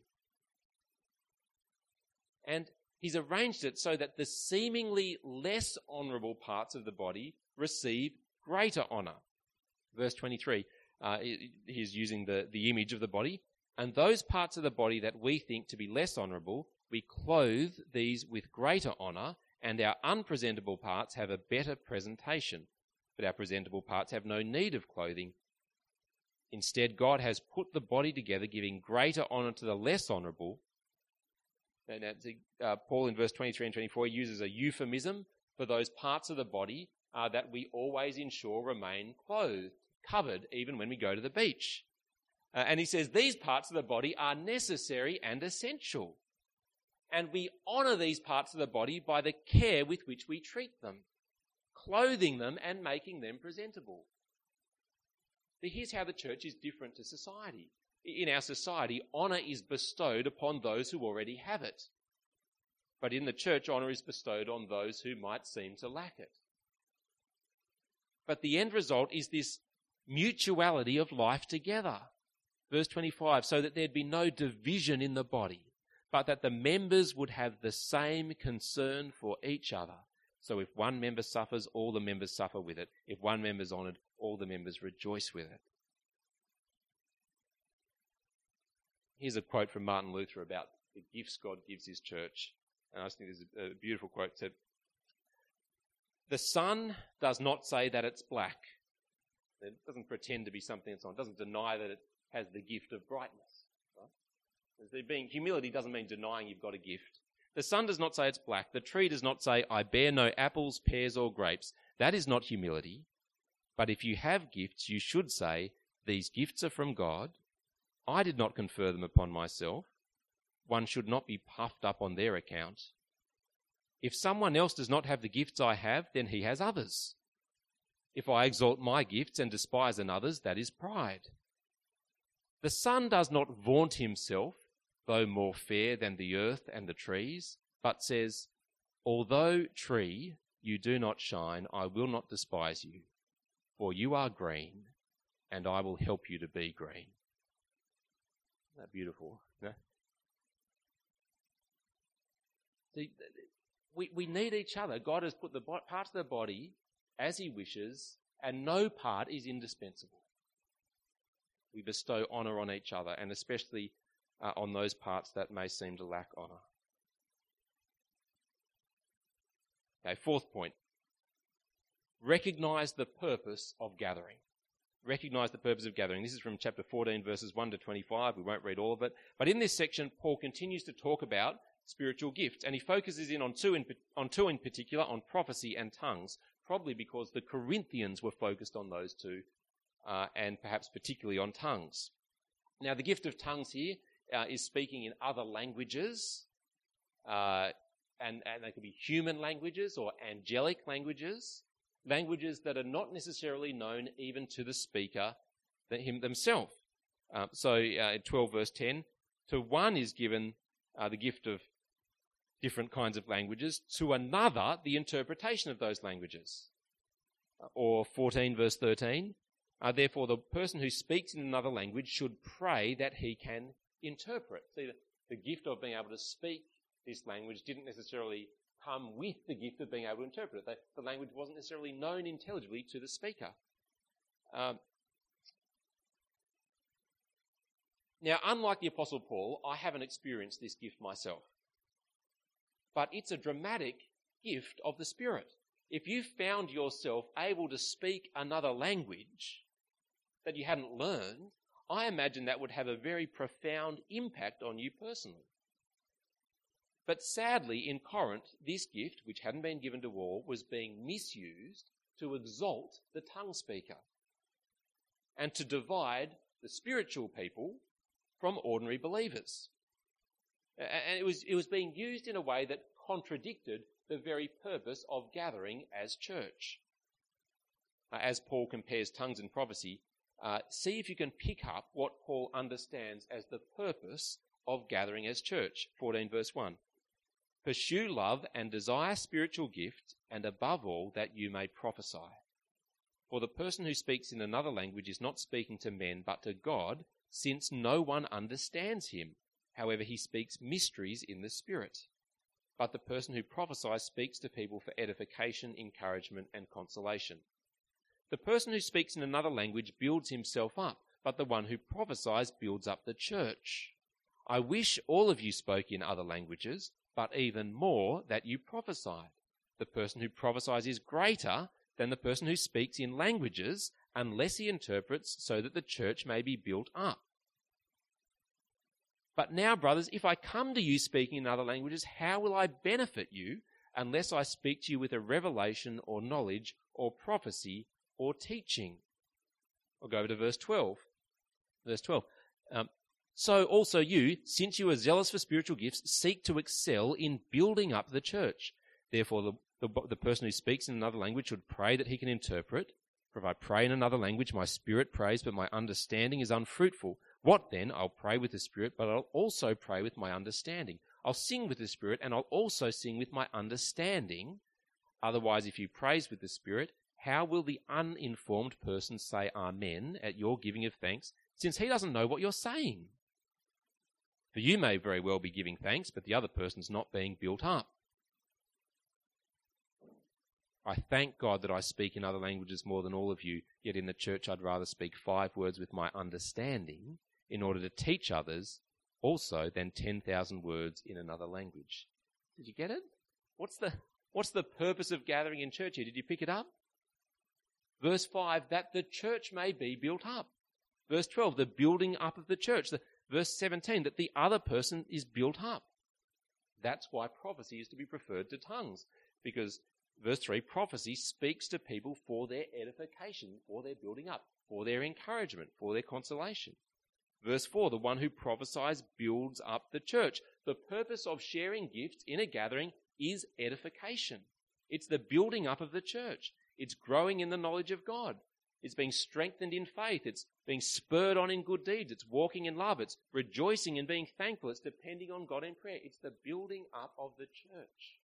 B: And he's arranged it so that the seemingly less honourable parts of the body receive greater honour. Verse twenty-three, uh, he's using the, the image of the body. And those parts of the body that we think to be less honourable, we clothe these with greater honour, and our unpresentable parts have a better presentation. But our presentable parts have no need of clothing. Instead, God has put the body together, giving greater honour to the less honourable. And uh, Paul in verse twenty-three and twenty-four uses a euphemism for those parts of the body uh, that we always ensure remain clothed, covered, even when we go to the beach. Uh, and he says these parts of the body are necessary and essential. And we honour these parts of the body by the care with which we treat them, clothing them and making them presentable. But here's how the church is different to society. In our society, honour is bestowed upon those who already have it. But in the church, honour is bestowed on those who might seem to lack it. But the end result is this mutuality of life together. Verse twenty-five, so that there'd be no division in the body, but that the members would have the same concern for each other. So if one member suffers, all the members suffer with it. If one member is honoured, all the members rejoice with it. Here's a quote from Martin Luther about the gifts God gives his church. And I just think this is a beautiful quote. It said, the sun does not say that it's black. It doesn't pretend to be something it's not. It doesn't deny that it has the gift of brightness. Right? Being, humility doesn't mean denying you've got a gift. The sun does not say it's black. The tree does not say, I bear no apples, pears, or grapes. That is not humility. But if you have gifts, you should say, these gifts are from God. I did not confer them upon myself. One should not be puffed up on their account. If someone else does not have the gifts I have, then he has others. If I exalt my gifts and despise another's, that is pride. The sun does not vaunt himself, though more fair than the earth and the trees, but says, although tree, you do not shine, I will not despise you, for you are green, and I will help you to be green. Isn't that beautiful? No? See, we, we need each other. God has put the parts of the body as he wishes, and no part is indispensable. We bestow honour on each other, and especially uh, on those parts that may seem to lack honour. Okay, fourth point. Recognise the purpose of gathering. Recognise the purpose of gathering. This is from chapter fourteen, verses one to twenty-five. We won't read all of it. But in this section, Paul continues to talk about spiritual gifts, and he focuses in on two in, on two in particular, on prophecy and tongues, probably because the Corinthians were focused on those two, uh, and perhaps particularly on tongues. Now, the gift of tongues here uh, is speaking in other languages, uh, and, and they could be human languages or angelic languages, languages that are not necessarily known even to the speaker, him themselves. Uh, so, uh, in twelve verse ten, to one is given uh, the gift of different kinds of languages, to another the interpretation of those languages. Or fourteen verse thirteen, uh, therefore the person who speaks in another language should pray that he can interpret. See, the, the gift of being able to speak this language didn't necessarily come with the gift of being able to interpret it. The, the language wasn't necessarily known intelligibly to the speaker. Um, now, unlike the Apostle Paul, I haven't experienced this gift myself. But it's a dramatic gift of the Spirit. If you found yourself able to speak another language that you hadn't learned, I imagine that would have a very profound impact on you personally. But sadly, in Corinth, this gift, which hadn't been given to all, was being misused to exalt the tongue speaker and to divide the spiritual people from ordinary believers. And it was, it was being used in a way that contradicted the very purpose of gathering as church. Uh, as Paul compares tongues and prophecy, uh, see if you can pick up what Paul understands as the purpose of gathering as church. fourteen verse one. Pursue love and desire spiritual gifts, and above all, that you may prophesy. For the person who speaks in another language is not speaking to men, but to God, since no one understands him. However, he speaks mysteries in the Spirit. But the person who prophesies speaks to people for edification, encouragement, and consolation. The person who speaks in another language builds himself up, but the one who prophesies builds up the church. I wish all of you spoke in other languages, but even more that you prophesied. The person who prophesies is greater than the person who speaks in languages, unless he interprets, so that the church may be built up. But now, brothers, if I come to you speaking in other languages, how will I benefit you unless I speak to you with a revelation or knowledge or prophecy or teaching? I'll go over to verse twelve. Verse twelve. Um, so also you, since you are zealous for spiritual gifts, seek to excel in building up the church. Therefore, the, the, the person who speaks in another language should pray that he can interpret. For if I pray in another language, my spirit prays, but my understanding is unfruitful. What then? I'll pray with the Spirit, but I'll also pray with my understanding. I'll sing with the Spirit, and I'll also sing with my understanding. Otherwise, if you praise with the Spirit, how will the uninformed person say Amen at your giving of thanks, since he doesn't know what you're saying? For you may very well be giving thanks, but the other person's not being built up. I thank God that I speak in other languages more than all of you, yet in the church I'd rather speak five words with my understanding in order to teach others also than ten thousand words in another language. Did you get it? What's the, what's the purpose of gathering in church here? Did you pick it up? Verse five, that the church may be built up. Verse twelve, the building up of the church. The, verse seventeen, that the other person is built up. That's why prophecy is to be preferred to tongues, because verse three, prophecy speaks to people for their edification, for their building up, for their encouragement, for their consolation. Verse four, the one who prophesies builds up the church. The purpose of sharing gifts in a gathering is edification. It's the building up of the church. It's growing in the knowledge of God. It's being strengthened in faith. It's being spurred on in good deeds. It's walking in love. It's rejoicing and being thankful. It's depending on God in prayer. It's the building up of the church.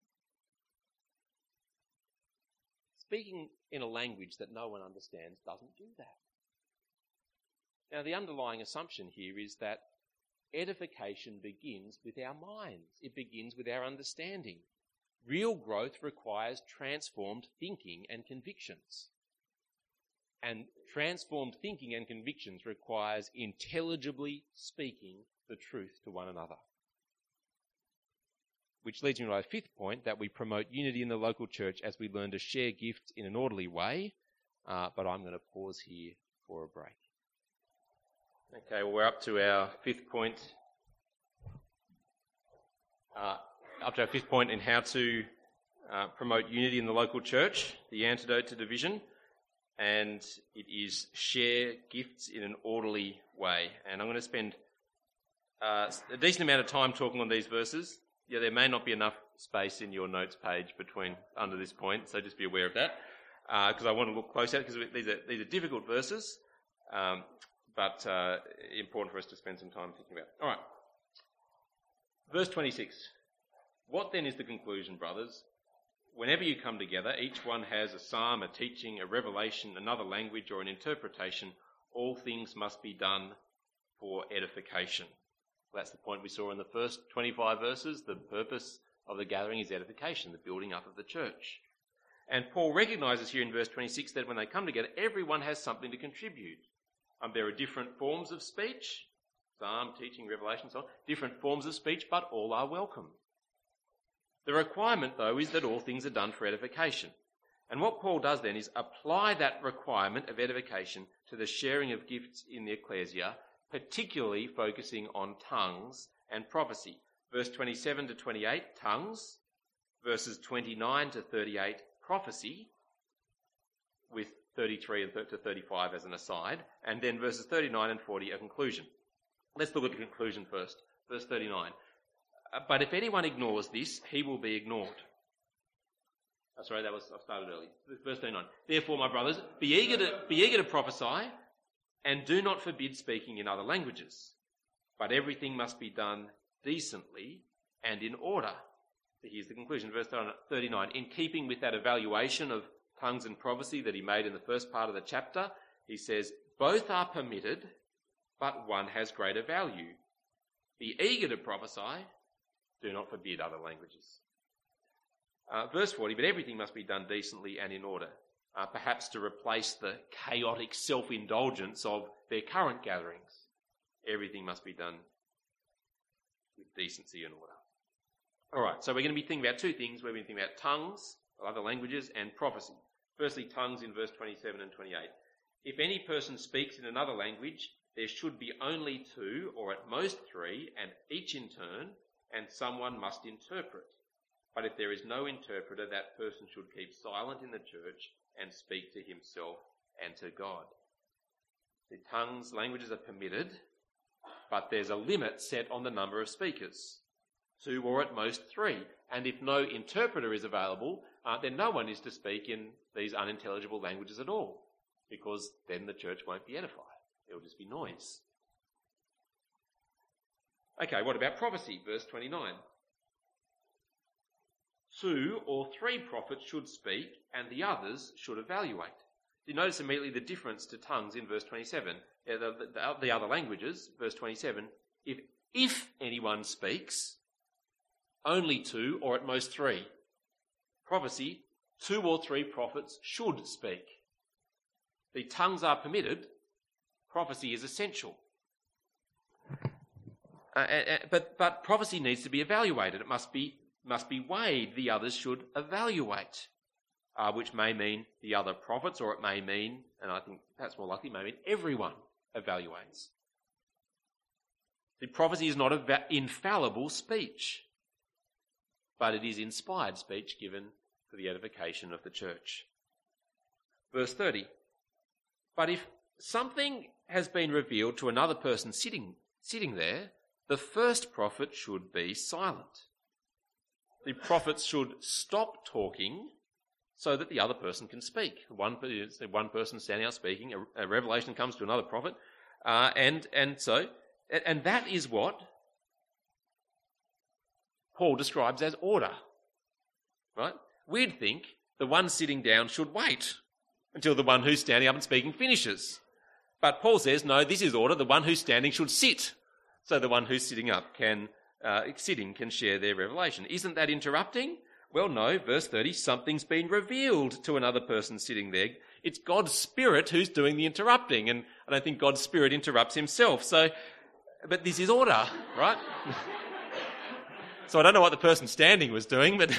B: Speaking in a language that no one understands doesn't do that. Now, the underlying assumption here is that edification begins with our minds. It begins with our understanding. Real growth requires transformed thinking and convictions. And transformed thinking and convictions requires intelligibly speaking the truth to one another. Which leads me to my fifth point, that we promote unity in the local church as we learn to share gifts in an orderly way. Uh, but I'm going to pause here for a break. Okay, well, we're up to our fifth point. Uh, up to our fifth point in how to uh, promote unity in the local church, the antidote to division, and it is share gifts in an orderly way. And I'm going to spend uh, a decent amount of time talking on these verses. Yeah, there may not be enough space in your notes page between under this point, so just be aware of that, because uh, I want to look close at it, because these are these are difficult verses. Um, but uh, important for us to spend some time thinking about. All right. Verse twenty-six. What then is the conclusion, brothers? Whenever you come together, each one has a psalm, a teaching, a revelation, another language, or an interpretation. All things must be done for edification. Well, that's the point we saw in the first twenty-five verses. The purpose of the gathering is edification, the building up of the church. And Paul recognises here in verse twenty-six that when they come together, everyone has something to contribute. Um, there are different forms of speech, psalm, teaching, revelation, so on, different forms of speech, but all are welcome. The requirement, though, is that all things are done for edification. And what Paul does then is apply that requirement of edification to the sharing of gifts in the ecclesia, particularly focusing on tongues and prophecy. Verse twenty-seven to twenty-eight, tongues. Verses twenty-nine to thirty-eight, prophecy, with thirty-three to thirty-five as an aside, and then verses thirty-nine and forty, a conclusion. Let's look at the conclusion first. Verse thirty-nine. But if anyone ignores this, he will be ignored. Oh, sorry, that was I started early. Verse thirty-nine. Therefore, my brothers, be eager to be eager to prophesy, and do not forbid speaking in other languages. But everything must be done decently and in order.
A: here's the conclusion, verse thirty-nine. In keeping with that evaluation of tongues and prophecy that he made in the first part of the chapter, he says, both are permitted, but one has greater value. Be eager to prophesy, do not forbid other languages. Uh, verse forty, but everything must be done decently and in order, uh, perhaps to replace the chaotic self-indulgence of their current gatherings. Everything must be done with decency and order. All right, so we're going to be thinking about two things. We're going to be thinking about tongues, other languages, and prophecy. Firstly, tongues in verse twenty-seven and twenty-eight. If any person speaks in another language, there should be only two, or at most three, and each in turn, and someone must interpret. But if there is no interpreter, that person should keep silent in the church and speak to himself and to God. The tongues, languages are permitted, but there's a limit set on the number of speakers. Two or at most three. And if no interpreter is available, uh, then no one is to speak in these unintelligible languages at all, because then the church won't be edified. It'll just be noise. Okay, what about prophecy? Verse twenty-nine. Two or three prophets should speak, and the others should evaluate. You notice immediately the difference to tongues in verse twenty-seven. Yeah, the, the, the other languages, verse twenty-seven, if, if anyone speaks, only two or at most three. Prophecy, two or three prophets should speak. The tongues are permitted. Prophecy is essential. Uh, uh, but, but prophecy needs to be evaluated. It must be, must be weighed. The others should evaluate, uh, which may mean the other prophets, or it may mean, and I think that's more likely, may mean everyone evaluates. The prophecy is not an va- infallible speech, but it is inspired speech given for the edification of the church. Verse thirty. But if something has been revealed to another person sitting, sitting there, the first prophet should be silent. The prophets should stop talking so that the other person can speak. One, one person standing out speaking, a, a revelation comes to another prophet, uh, and, and so, and that is what Paul describes as order, right? We'd think the one sitting down should wait until the one who's standing up and speaking finishes. But Paul says, no, this is order. The one who's standing should sit, so the one who's sitting up can, uh, sitting can share their revelation. Isn't that interrupting? Well, no, verse thirty, something's been revealed to another person sitting there. It's God's Spirit who's doing the interrupting, and I don't think God's Spirit interrupts himself. So, but this is order, right? So I don't know what the person standing was doing, but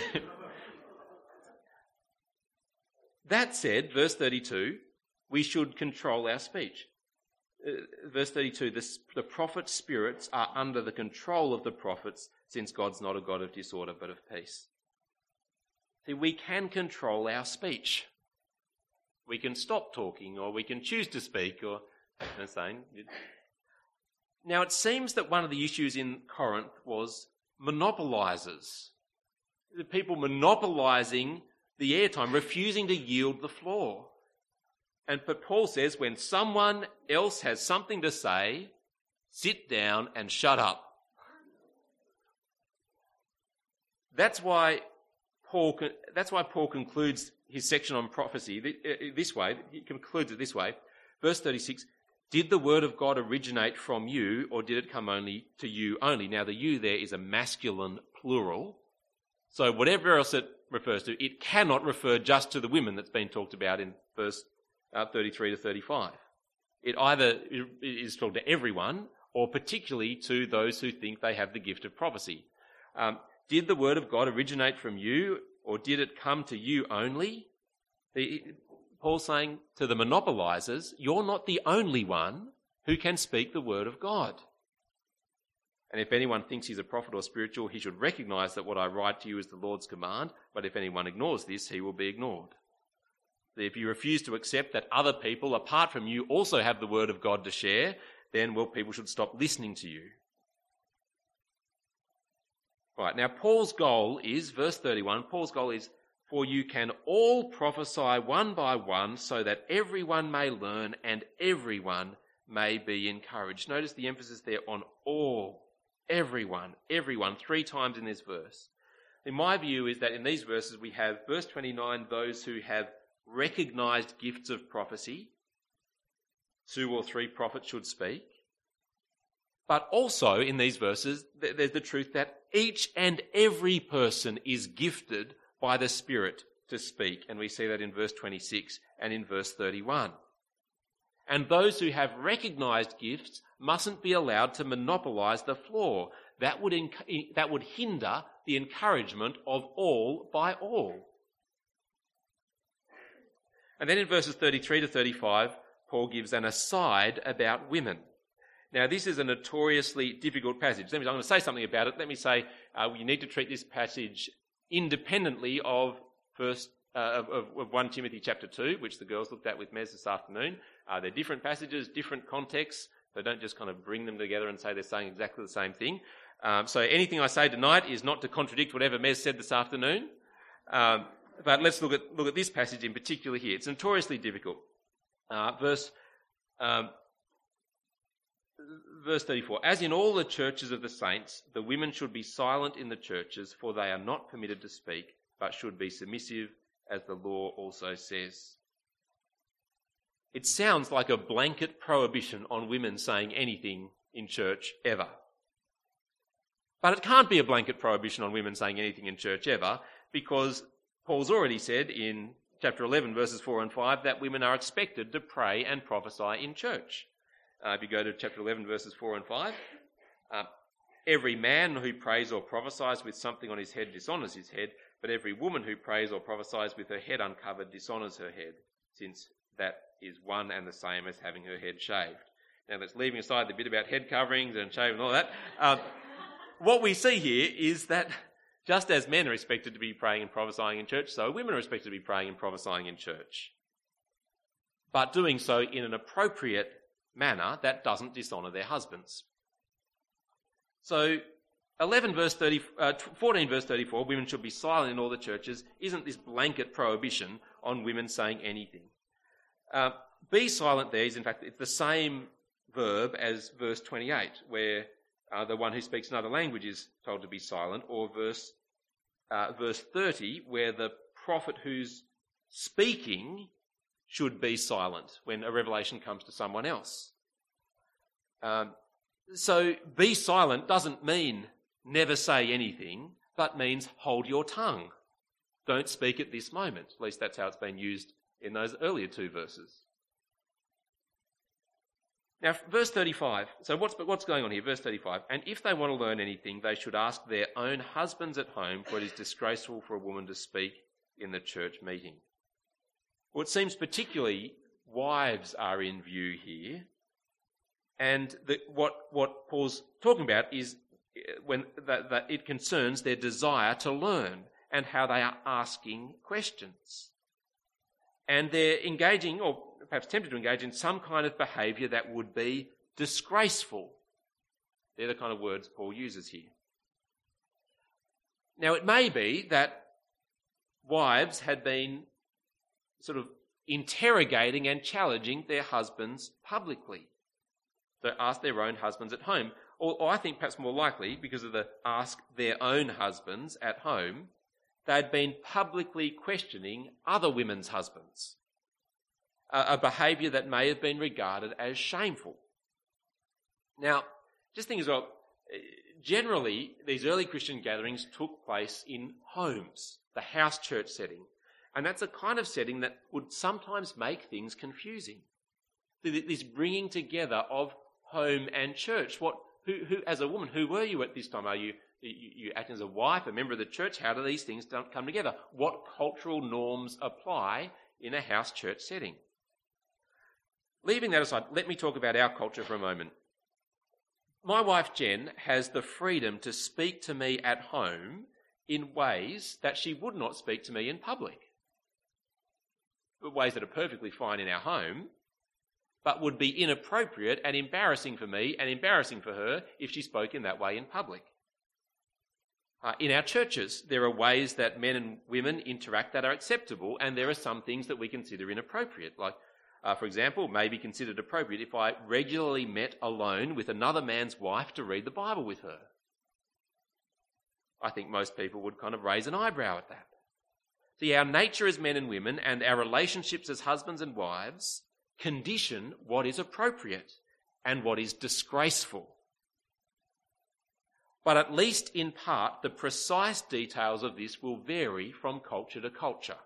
A: that said, verse thirty-two, we should control our speech. Uh, verse thirty-two, the, the prophet's spirits are under the control of the prophets, since God's not a God of disorder but of peace. See, we can control our speech. We can stop talking, or we can choose to speak, or I'm saying. Now, it seems that one of the issues in Corinth was monopolisers. The people monopolising the airtime, refusing to yield the floor. And but Paul says, when someone else has something to say, sit down and shut up. That's why Paul. That's why Paul concludes his section on prophecy this way. He concludes it this way, verse thirty-six. Did the word of God originate from you, or did it come only to you only? Now, the you there is a masculine plural. So whatever else it refers to, it cannot refer just to the women that's been talked about in verse uh, thirty-three to thirty-five. It either is talking to everyone, or particularly to those who think they have the gift of prophecy. Um, did the word of God originate from you, or did it come to you only? The, Paul's saying to the monopolisers, you're not the only one who can speak the word of God. And if anyone thinks he's a prophet or spiritual, he should recognise that what I write to you is the Lord's command, but if anyone ignores this, he will be ignored. If you refuse to accept that other people, apart from you, also have the word of God to share, then, well, people should stop listening to you. Right, now Paul's goal is, verse thirty-one, Paul's goal is, for you can all prophesy one by one, so that everyone may learn and everyone may be encouraged. Notice the emphasis there on all, everyone, everyone, three times in this verse. In my view is that in these verses we have, verse twenty-nine, those who have recognised gifts of prophecy, two or three prophets should speak. But also in these verses, there's the truth that each and every person is gifted by the Spirit to speak. And we see that in verse twenty-six and in verse thirty-one. And those who have recognised gifts mustn't be allowed to monopolise the floor. That would, enc- that would hinder the encouragement of all by all. And then in verses thirty-three to thirty-five, Paul gives an aside about women. Now, this is a notoriously difficult passage. Let me, I'm going to say something about it. Let me say uh, you need to treat this passage independently of first uh, of, of First Timothy chapter two, which the girls looked at with Mez this afternoon. Uh, they're different passages, different contexts, so don't just kind of bring them together and say they're saying exactly the same thing. Um, so anything I say tonight is not to contradict whatever Mez said this afternoon. Um, but let's look at look at this passage in particular here. It's notoriously difficult. Uh, verse um, verse thirty-four. As in all the churches of the saints, the women should be silent in the churches, for they are not permitted to speak, but should be submissive, as the law also says. It sounds like a blanket prohibition on women saying anything in church ever. But it can't be a blanket prohibition on women saying anything in church ever, because Paul's already said in chapter eleven, verses four and five, that women are expected to pray and prophesy in church. Uh, if you go to chapter eleven, verses four and five, uh, every man who prays or prophesies with something on his head dishonours his head, but every woman who prays or prophesies with her head uncovered dishonours her head, since that is one and the same as having her head shaved. Now, that's leaving aside the bit about head coverings and shaving and all that. Uh, what we see here is that just as men are expected to be praying and prophesying in church, so women are expected to be praying and prophesying in church. But doing so in an appropriate manner that doesn't dishonour their husbands. So, eleven verse thirty, uh, fourteen verse thirty-four, women should be silent in all the churches, isn't this blanket prohibition on women saying anything. Uh, be silent there is, in fact, it's the same verb as verse twenty-eight, where uh, the one who speaks another language is told to be silent, or verse uh, verse thirty, where the prophet who's speaking should be silent when a revelation comes to someone else. Um, so be silent doesn't mean never say anything, but means hold your tongue. Don't speak at this moment. At least that's how it's been used in those earlier two verses. Now, verse thirty-five. So what's, what's going on here? Verse thirty-five. And if they want to learn anything, they should ask their own husbands at home, for it is disgraceful for a woman to speak in the church meeting. Well, it seems particularly wives are in view here. And the, what, what Paul's talking about is when that, that it concerns their desire to learn and how they are asking questions. And they're engaging, or perhaps tempted to engage, in some kind of behaviour that would be disgraceful. They're the kind of words Paul uses here. Now, it may be that wives had been sort of interrogating and challenging their husbands publicly. So ask their own husbands at home. Or, or I think perhaps more likely, because of the ask their own husbands at home, they'd been publicly questioning other women's husbands. A, a behaviour that may have been regarded as shameful. Now, just think as well, generally these early Christian gatherings took place in homes, the house church setting. And that's a kind of setting that would sometimes make things confusing. This bringing together of home and church. What, who, who, as a woman, who were you at this time? Are you, you, you acting as a wife, a member of the church? How do these things come together? What cultural norms apply in a house church setting? Leaving that aside, let me talk about our culture for a moment. My wife Jen has the freedom to speak to me at home in ways that she would not speak to me in public. Ways that are perfectly fine in our home, but would be inappropriate and embarrassing for me and embarrassing for her if she spoke in that way in public. Uh, in our churches, there are ways that men and women interact that are acceptable, and there are some things that we consider inappropriate. Like, uh, for example, maybe considered appropriate if I regularly met alone with another man's wife to read the Bible with her. I think most people would kind of raise an eyebrow at that. See, our nature as men and women and our relationships as husbands and wives condition what is appropriate and what is disgraceful. But at least in part, the precise details of this will vary from culture to culture.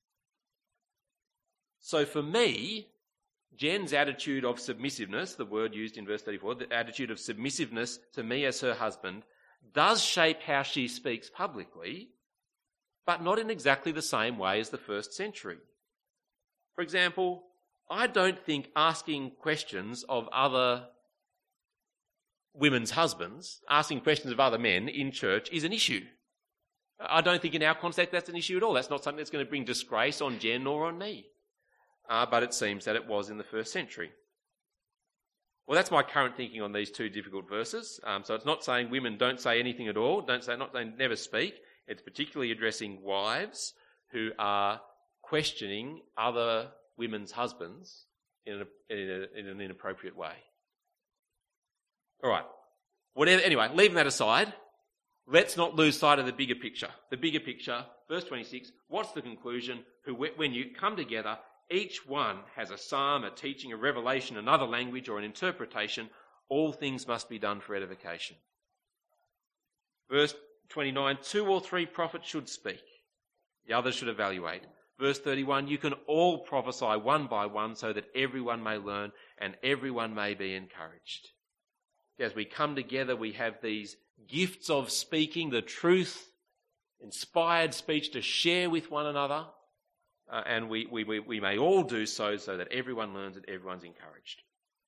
A: So for me, Jen's attitude of submissiveness, the word used in verse thirty-four, the attitude of submissiveness to me as her husband, does shape how she speaks publicly, but not in exactly the same way as the first century. For example, I don't think asking questions of other women's husbands, asking questions of other men in church is an issue. I don't think in our context that's an issue at all. That's not something that's going to bring disgrace on Jen or on me. Uh, but it seems that it was in the first century. Well, that's my current thinking on these two difficult verses. Um, so it's not saying women don't say anything at all, don't say, not saying never speak. It's particularly addressing wives who are questioning other women's husbands in, a, in, a, in an inappropriate way. All right. Whatever. Anyway, leaving that aside, let's not lose sight of the bigger picture. The bigger picture, verse twenty-six, what's the conclusion? Who, when you come together, each one has a psalm, a teaching, a revelation, another language, or an interpretation. All things must be done for edification. Verse twenty-nine, two or three prophets should speak. The others should evaluate. Verse thirty-one, you can all prophesy one by one so that everyone may learn and everyone may be encouraged. As we come together, we have these gifts of speaking the truth, inspired speech to share with one another, uh, and we, we, we, we may all do so so that everyone learns and everyone's encouraged.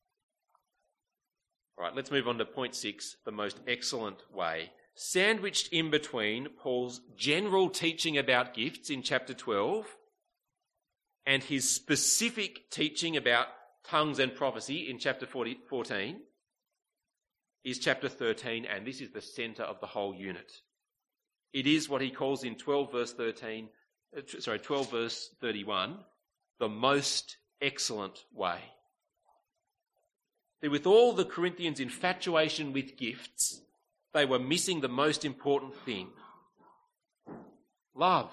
A: All right, let's move on to point six, the most excellent way. Sandwiched in between Paul's general teaching about gifts in chapter twelve and his specific teaching about tongues and prophecy in chapter fourteen is chapter thirteen, and this is the centre of the whole unit. It is what he calls in twelve verse thirteen, uh, sorry, twelve verse thirty-one, the most excellent way. See, with all the Corinthians' infatuation with gifts, they were missing the most important thing. Love.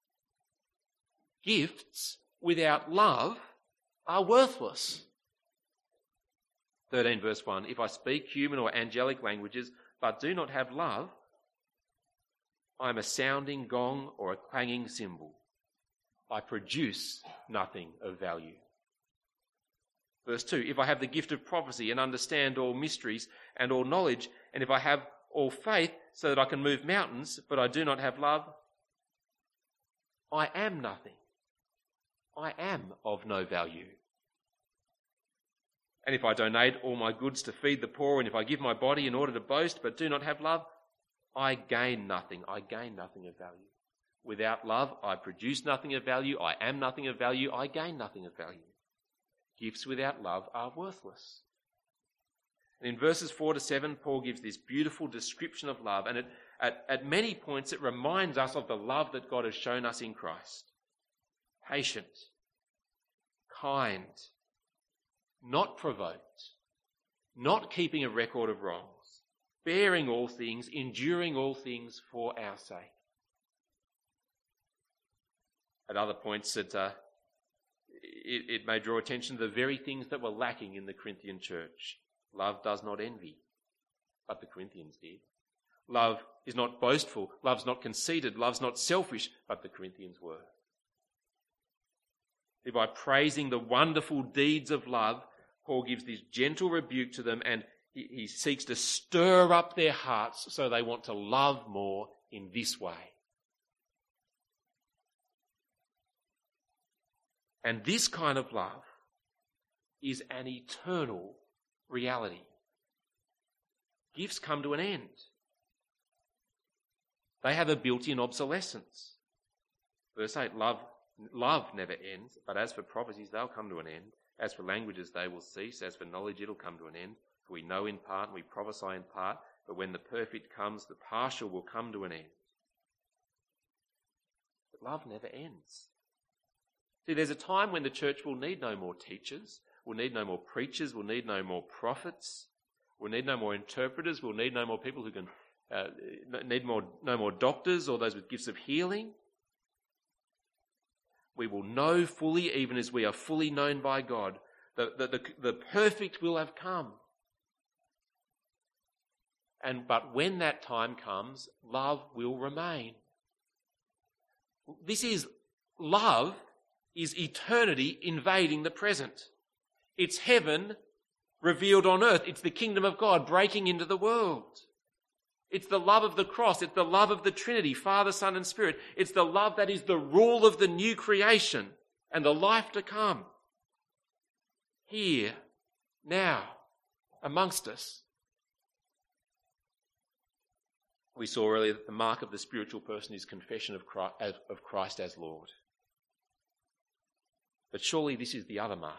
A: Gifts without love are worthless. thirteen verse one, if I speak human or angelic languages but do not have love, I am a sounding gong or a clanging cymbal. I produce nothing of value. Verse two, if I have the gift of prophecy and understand all mysteries and all knowledge, and if I have all faith so that I can move mountains, but I do not have love, I am nothing. I am of no value. And if I donate all my goods to feed the poor, and if I give my body in order to boast, but do not have love, I gain nothing. I gain nothing of value. Without love, I produce nothing of value. I am nothing of value. I gain nothing of value. Gifts without love are worthless. And in verses four to seven, Paul gives this beautiful description of love, and it, at, at many points it reminds us of the love that God has shown us in Christ. Patient, kind, not provoked, not keeping a record of wrongs, bearing all things, enduring all things for our sake. At other points, it, uh, it, it may draw attention to the very things that were lacking in the Corinthian church. Love does not envy, but the Corinthians did. Love is not boastful, love's not conceited, love's not selfish, but the Corinthians were. By praising the wonderful deeds of love, Paul gives this gentle rebuke to them, and he, he seeks to stir up their hearts so they want to love more in this way. And this kind of love is an eternal reality. Gifts come to an end. They have a built-in obsolescence. Verse eight, love Love never ends, but as for prophecies, they'll come to an end. As for languages, they will cease. As for knowledge, it'll come to an end. For we know in part and we prophesy in part, but when the perfect comes, the partial will come to an end. But love never ends. See, there's a time when the church will need no more teachers, will need no more preachers, will need no more prophets, will need no more interpreters, will need no more people who can uh, need more, no more doctors or those with gifts of healing. We will know fully, even as we are fully known by God. The, the, the, the perfect will have come. And but when that time comes, love will remain. This is love is eternity invading the present. It's heaven revealed on earth. It's the kingdom of God breaking into the world. It's the love of the cross. It's the love of the Trinity, Father, Son, and Spirit. It's the love that is the rule of the new creation and the life to come. Here, now, amongst us. We saw earlier that the mark of the spiritual person is confession of Christ, of Christ as Lord. But surely this is the other mark.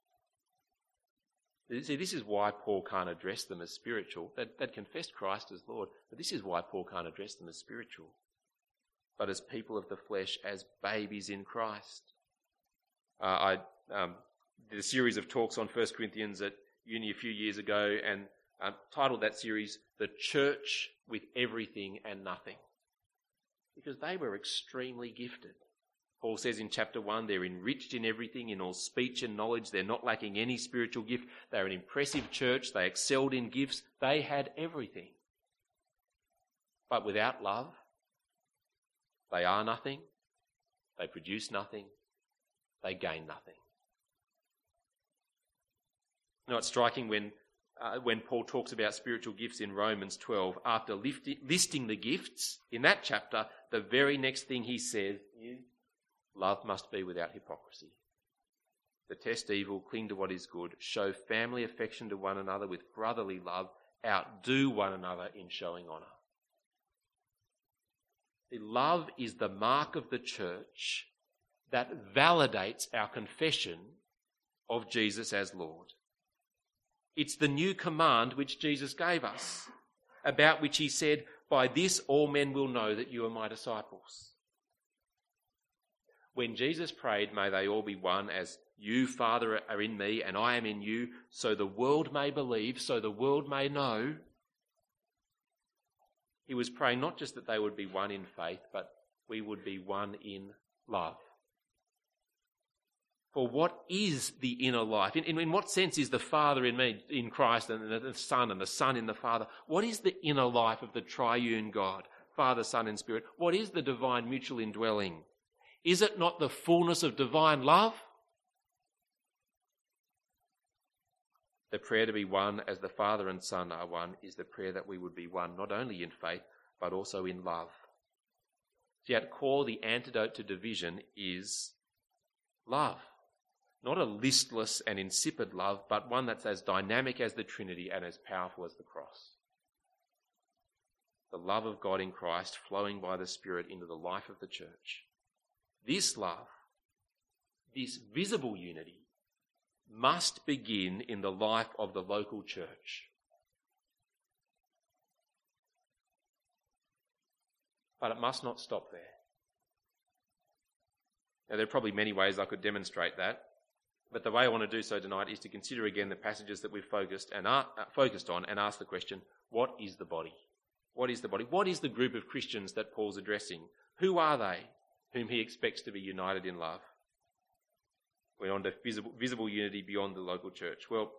A: See, this is why Paul can't address them as spiritual. They'd, they'd confessed Christ as Lord, but this is why Paul can't address them as spiritual, but as people of the flesh, as babies in Christ. Uh, I um, did a series of talks on First Corinthians at uni a few years ago and uh, titled that series, The Church with Everything and Nothing, because they were extremely gifted. Paul says in chapter one, they're enriched in everything, in all speech and knowledge. They're not lacking any spiritual gift. They're an impressive church. They excelled in gifts. They had everything. But without love, they are nothing. They produce nothing. They gain nothing. You know, it's striking when, uh, when Paul talks about spiritual gifts in Romans twelve, after lifti- listing the gifts in that chapter, the very next thing he says is, love must be without hypocrisy. Detest evil, cling to what is good, show family affection to one another with brotherly love, outdo one another in showing honour. The love is the mark of the church that validates our confession of Jesus as Lord. It's the new command which Jesus gave us, about which he said, by this all men will know that you are my disciples. When Jesus prayed, may they all be one as you, Father, are in me and I am in you, so the world may believe, so the world may know. He was praying not just that they would be one in faith, but we would be one in love. For what is the inner life? In, in, in what sense is the Father in me, in Christ, and the, the Son, and the Son in the Father? What is the inner life of the triune God, Father, Son, and Spirit? What is the divine mutual indwelling? Is it not the fullness of divine love? The prayer to be one as the Father and Son are one is the prayer that we would be one not only in faith but also in love. See, at core, the antidote to division is love. Not a listless and insipid love, but one that's as dynamic as the Trinity and as powerful as the cross. The love of God in Christ flowing by the Spirit into the life of the church. This love, this visible unity, must begin in the life of the local church. But it must not stop there. Now, there are probably many ways I could demonstrate that, but the way I want to do so tonight is to consider again the passages that we've focused and are, uh, focused on and ask the question, what is the body? What is the body? What is the group of Christians that Paul's addressing? Who are they whom he expects to be united in love? We're on to visible, visible unity beyond the local church. Well,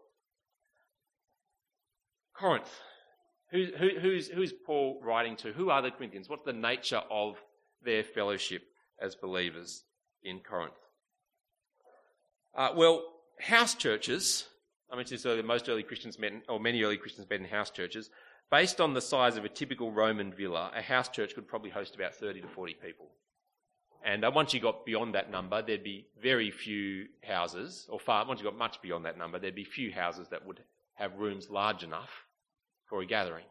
A: Corinth. Who, who, who's, who's Paul writing to? Who are the Corinthians? What's the nature of their fellowship as believers in Corinth? Uh, well, house churches, I mentioned this earlier, most early Christians met, in, or many early Christians met in house churches. Based on the size of a typical Roman villa, a house church could probably host about thirty to forty people. And uh, once you got beyond that number, there'd be very few houses, or far, once you got much beyond that number, there'd be few houses that would have rooms large enough for a gathering.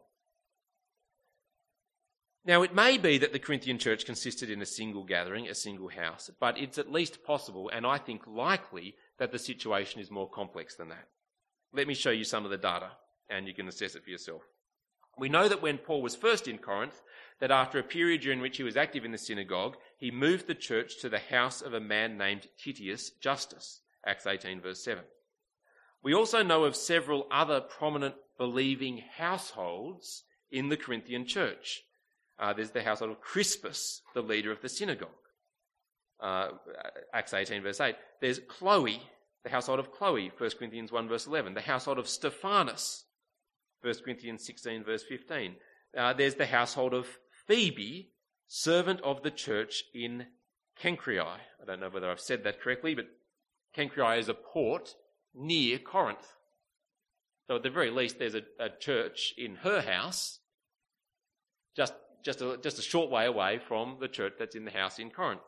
A: Now, it may be that the Corinthian church consisted in a single gathering, a single house, but it's at least possible, and I think likely, that the situation is more complex than that. Let me show you some of the data, and you can assess it for yourself. We know that when Paul was first in Corinth, that after a period during which he was active in the synagogue, he moved the church to the house of a man named Titius Justus, Acts eighteen verse seven. We also know of several other prominent believing households in the Corinthian church. Uh, there's the household of Crispus, the leader of the synagogue. Uh, Acts eighteen, verse eight. There's Chloe, the household of Chloe, First Corinthians one, verse eleven. The household of Stephanas, First Corinthians sixteen, verse fifteen. Uh, there's the household of Phoebe, servant of the church in Cenchreae. I don't know whether I've said that correctly, but Cenchreae is a port near Corinth. So at the very least, there's a, a church in her house, just, just, a, just a short way away from the church that's in the house in Corinth.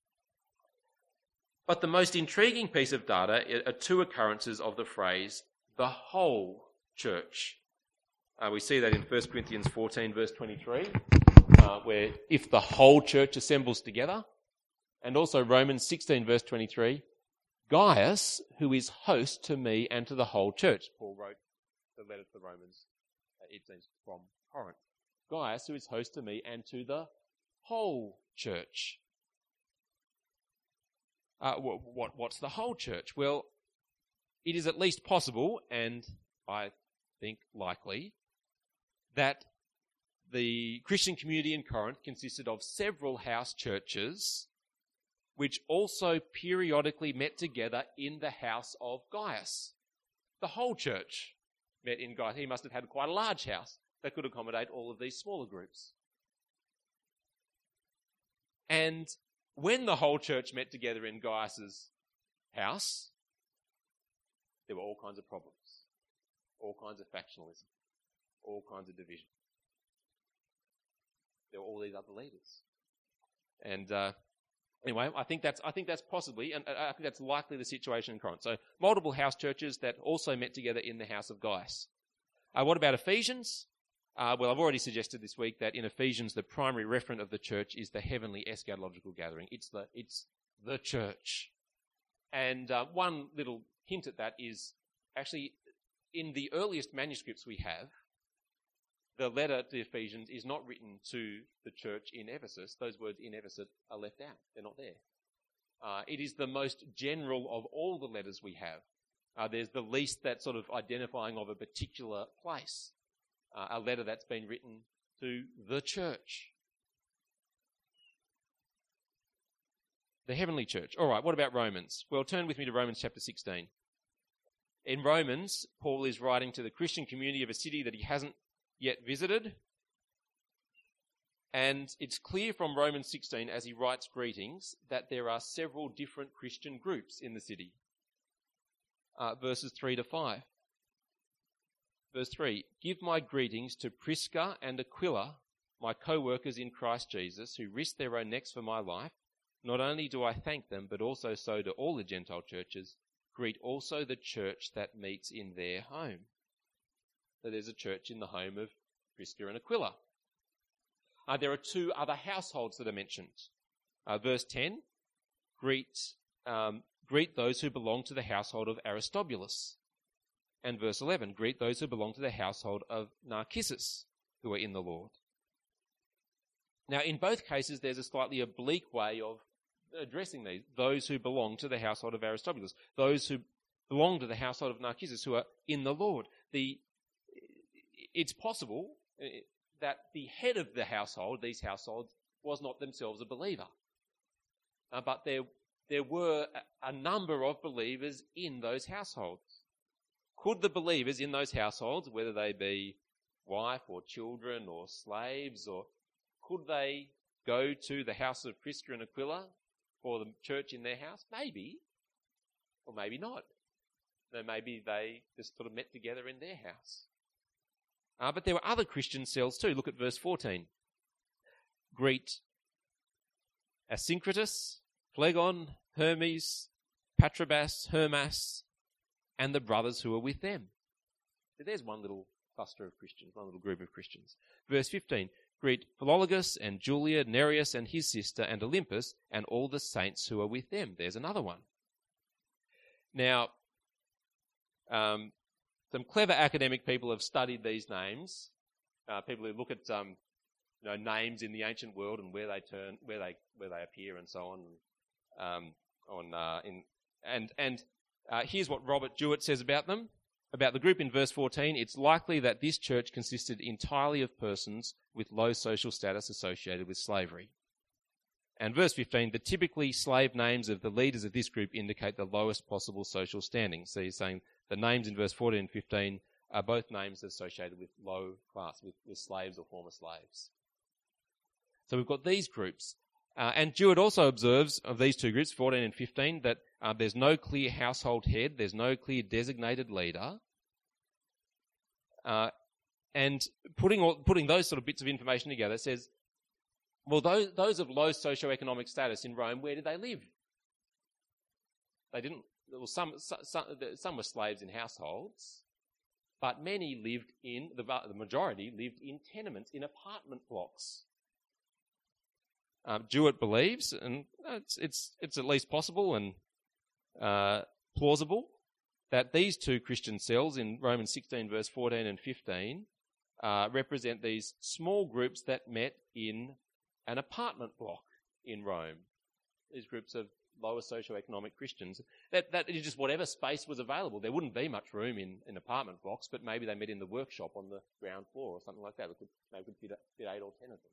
A: But the most intriguing piece of data are two occurrences of the phrase, the whole church. Uh, we see that in First Corinthians fourteen, verse twenty-three, uh, where if the whole church assembles together, and also Romans sixteen, verse twenty-three, Gaius, who is host to me and to the whole church. Paul wrote the letter to the Romans, uh, it seems, from Corinth. Gaius, who is host to me and to the whole church. Uh, what, what, what's the whole church? Well, it is at least possible, and I think likely, that the Christian community in Corinth consisted of several house churches which also periodically met together in the house of Gaius. The whole church met in Gaius. He must have had quite a large house that could accommodate all of these smaller groups. And when the whole church met together in Gaius's house, there were all kinds of problems, all kinds of factionalism, all kinds of division. There were all these other leaders. And uh, anyway, I think that's I think that's possibly, and I think that's likely the situation in Corinth. So multiple house churches that also met together in the house of Gaius. Uh, what about Ephesians? Uh, well, I've already suggested this week that in Ephesians, the primary referent of the church is the heavenly eschatological gathering. It's the it's the church. And uh, one little hint at that is actually in the earliest manuscripts we have, the letter to Ephesians is not written to the church in Ephesus. Those words in Ephesus are left out. They're not there. Uh, it is the most general of all the letters we have. Uh, there's the least that sort of identifying of a particular place. Uh, a letter that's been written to the church. The heavenly church. All right, what about Romans? Well, turn with me to Romans chapter sixteen. In Romans, Paul is writing to the Christian community of a city that he hasn't yet visited. And it's clear from Romans sixteen, as he writes greetings, that there are several different Christian groups in the city. Uh, verses three to five. Verse three, give my greetings to Prisca and Aquila, my co-workers in Christ Jesus, who risked their own necks for my life. Not only do I thank them, but also so do all the Gentile churches. Greet also the church that meets in their home. So there's a church in the home of Prisca and Aquila. Uh, there are two other households that are mentioned. Uh, verse ten, greet, um, greet those who belong to the household of Aristobulus. And verse eleven, greet those who belong to the household of Narcissus, who are in the Lord. Now, in both cases, there's a slightly oblique way of addressing these. Those who belong to the household of Aristobulus. Those who belong to the household of Narcissus, who are in the Lord. The, it's possible that the head of the household, these households, was not themselves a believer. Uh, but there, there were a, a number of believers in those households. Could the believers in those households, whether they be wife or children or slaves, or could they go to the house of Prisca and Aquila for the church in their house? Maybe, or maybe not. So maybe they just sort of met together in their house. Uh, but there were other Christian cells too. Look at verse fourteen. Greet Asyncritus, Phlegon, Hermes, Patrobas, Hermas, and the brothers who are with them. So there's one little cluster of Christians, one little group of Christians. Verse fifteen, greet Philologus and Julia, Nereus and his sister, and Olympus, and all the saints who are with them. There's another one. Now, um, some clever academic people have studied these names. Uh, people who look at um, you know, names in the ancient world and where they turn, where they where they appear, and so on. Um, on uh, in and and. Uh, here's what Robert Jewett says about them.
B: about the group in verse fourteen, it's likely that this church consisted entirely of persons with low social status associated with slavery. And verse fifteen, the typically slave names of the leaders of this group indicate the lowest possible social standing. So he's saying the names in verse fourteen and fifteen are both names associated with low class, with, with slaves or former slaves. So we've got these groups. Uh, and Jewett also observes of these two groups, fourteen and fifteen, that uh, there's no clear household head, there's no clear designated leader. Uh, and putting all, putting those sort of bits of information together says, well, those, those of low socioeconomic status in Rome, where did they live? They didn't. Well, some, some, some were slaves in households, but many lived in, the, the majority lived in tenements, in apartment blocks. Um, Jewett believes, and it's, it's, it's at least possible and uh, plausible, that these two Christian cells in Romans sixteen, verse fourteen and fifteen, uh, represent these small groups that met in an apartment block in Rome. These groups of lower socioeconomic Christians. That, that is just whatever space was available. There wouldn't be much room in, in apartment blocks, but maybe they met in the workshop on the ground floor or something like that. It could, maybe could fit, fit eight or ten of them.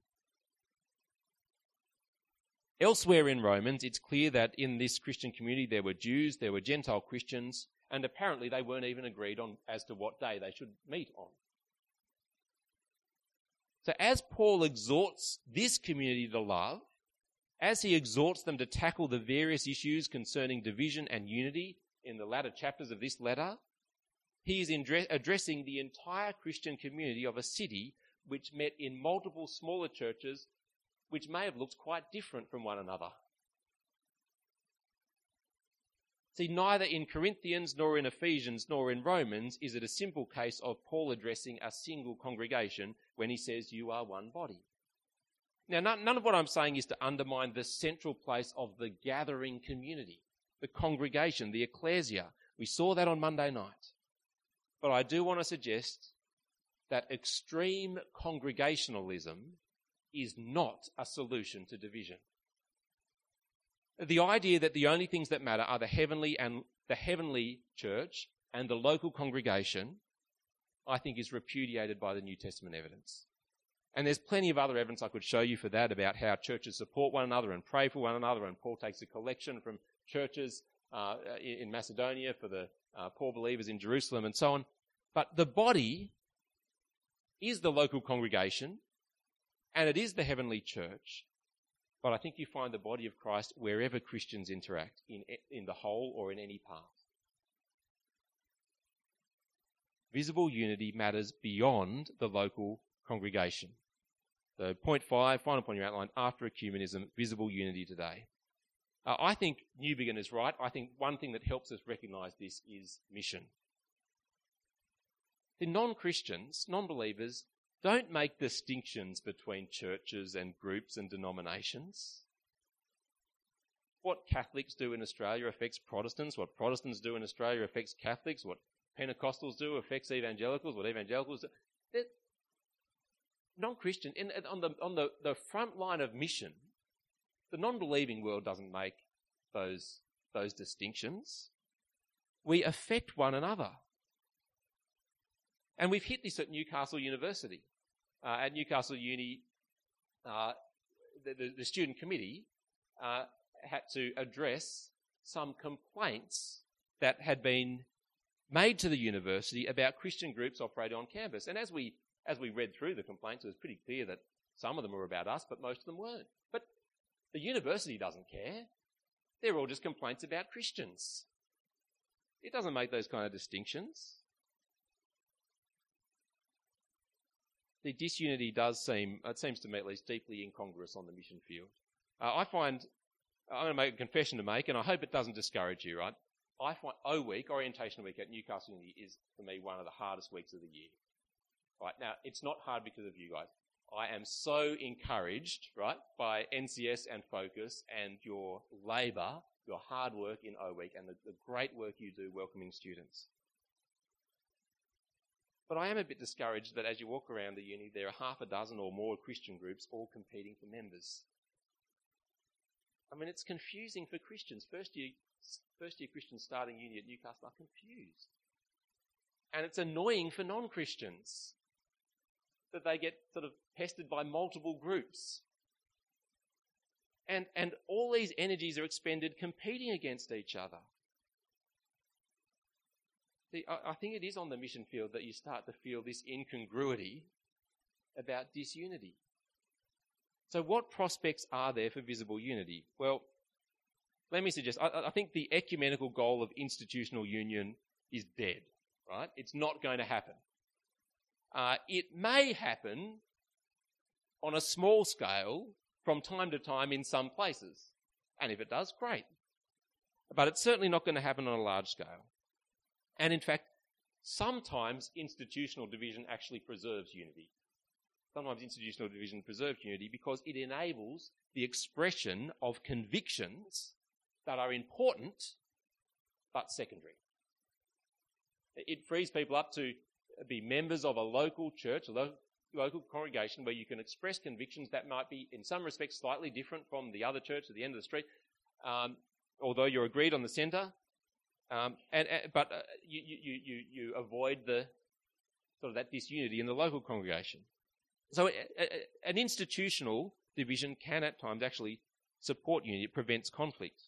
B: Elsewhere in Romans, it's clear that in this Christian community there were Jews, there were Gentile Christians, and apparently they weren't even agreed on as to what day they should meet on. So as Paul exhorts this community to love, as he exhorts them to tackle the various issues concerning division and unity in the latter chapters of this letter, he is addressing the entire Christian community of a city which met in multiple smaller churches which may have looked quite different from one another. See, neither in Corinthians nor in Ephesians nor in Romans is it a simple case of Paul addressing a single congregation when he says you are one body. Now, none of what I'm saying is to undermine the central place of the gathering community, the congregation, the ecclesia. We saw that on Monday night. But I do want to suggest that extreme congregationalism is not a solution to division. The idea that the only things that matter are the heavenly and the heavenly church and the local congregation, I think, is repudiated by the New Testament evidence. And there's plenty of other evidence I could show you for that, about how churches support one another and pray for one another, and Paul takes a collection from churches uh, in Macedonia for the uh, poor believers in Jerusalem and so on. But the body is the local congregation, and it is the heavenly church, but I think you find the body of Christ wherever Christians interact, in, in the whole or in any part. Visible unity matters beyond the local congregation. So point five, final point in your outline, after ecumenism, visible unity today. Uh, I think Newbigin is right. I think one thing that helps us recognise this is mission. The non-Christians, non-believers, don't make distinctions between churches and groups and denominations. What Catholics do in Australia affects Protestants. What Protestants do in Australia affects Catholics. What Pentecostals do affects evangelicals. What evangelicals do... They're non-Christian. In, on the, on the, the front line of mission, the non-believing world doesn't make those, those distinctions. We affect one another. And we've hit this at Newcastle University. Uh, at Newcastle Uni, uh, the, the, the student committee uh, had to address some complaints that had been made to the university about Christian groups operating on campus. And as we as we read through the complaints, it was pretty clear that some of them were about us, but most of them weren't. But the university doesn't care. They're all just complaints about Christians. It doesn't make those kind of distinctions. The disunity does seem, it seems to me at least, deeply incongruous on the mission field. Uh, I find, I'm going to make a confession to make, and I hope it doesn't discourage you, right? I find O Week, Orientation Week at Newcastle Uni, is, for me, one of the hardest weeks of the year. Right, now, it's not hard because of you guys. I am so encouraged, right, by N C S and Focus and your labour, your hard work in O Week, and the, the great work you do welcoming students. But I am a bit discouraged that as you walk around the uni, there are half a dozen or more Christian groups all competing for members. I mean, it's confusing for Christians. First year, first year Christians starting uni at Newcastle are confused. And it's annoying for non-Christians that they get sort of pestered by multiple groups. And, and all these energies are expended competing against each other. See, I, I think it is on the mission field that you start to feel this incongruity about disunity. So what prospects are there for visible unity? Well, let me suggest, I, I think the ecumenical goal of institutional union is dead, right? It's not going to happen. Uh, it may happen on a small scale from time to time in some places. And if it does, great. But it's certainly not going to happen on a large scale. And in fact, sometimes institutional division actually preserves unity. Sometimes institutional division preserves unity because it enables the expression of convictions that are important but secondary. It frees people up to be members of a local church, a lo- local congregation where you can express convictions that might be in some respects slightly different from the other church at the end of the street, um, although you're agreed on the centre. Um, and, and but uh, you, you, you, you avoid the sort of that disunity in the local congregation. So a, a, an institutional division can at times actually support unity. It prevents conflict.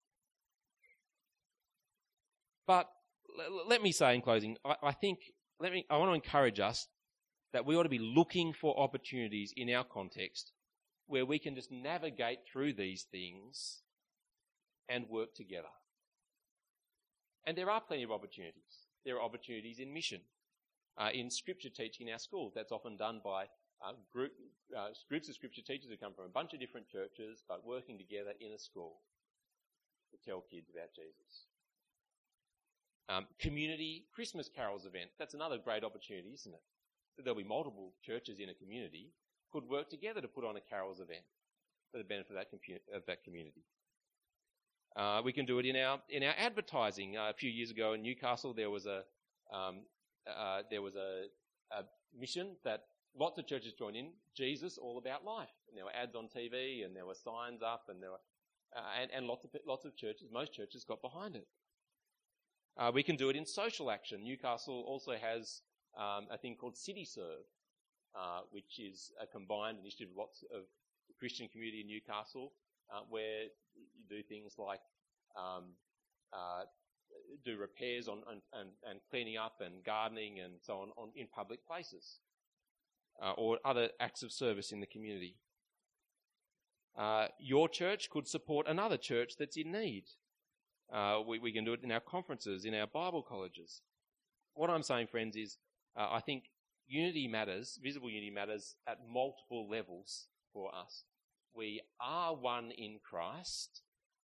B: But l- let me say in closing, I, I think let me I want to encourage us that we ought to be looking for opportunities in our context where we can just navigate through these things and work together. And there are plenty of opportunities. There are opportunities in mission, uh, in scripture teaching in our schools. That's often done by uh, group, uh, groups of scripture teachers who come from a bunch of different churches, but working together in a school to tell kids about Jesus. Um, community Christmas carols event. That's another great opportunity, isn't it? There'll be multiple churches in a community could work together to put on a carols event for the benefit of that, compu- of that community. Uh, we can do it in our in our advertising. Uh, a few years ago in Newcastle, there was a um, uh, there was a, a mission that lots of churches joined in. Jesus, all about life. And there were ads on T V, and there were signs up, and there were uh, and, and lots of lots of churches. Most churches got behind it. Uh, we can do it in social action. Newcastle also has um, a thing called City Serve, uh, which is a combined initiative of lots of the Christian community in Newcastle, uh, where you do things like um, uh, do repairs on, on and, and cleaning up and gardening and so on, on in public places, uh, or other acts of service in the community. Uh, your church could support another church that's in need. Uh, we, we can do it in our conferences, in our Bible colleges. What I'm saying, friends, is uh, I think unity matters, visible unity matters at multiple levels for us. We are one in Christ,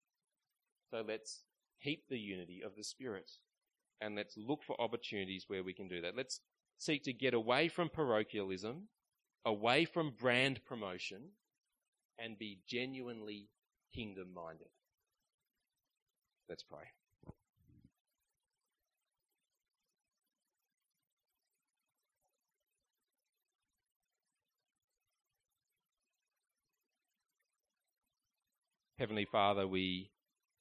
B: so let's keep the unity of the Spirit and let's look for opportunities where we can do that. Let's seek to get away from parochialism, away from brand promotion, and be genuinely kingdom-minded. Let's pray. Heavenly Father, we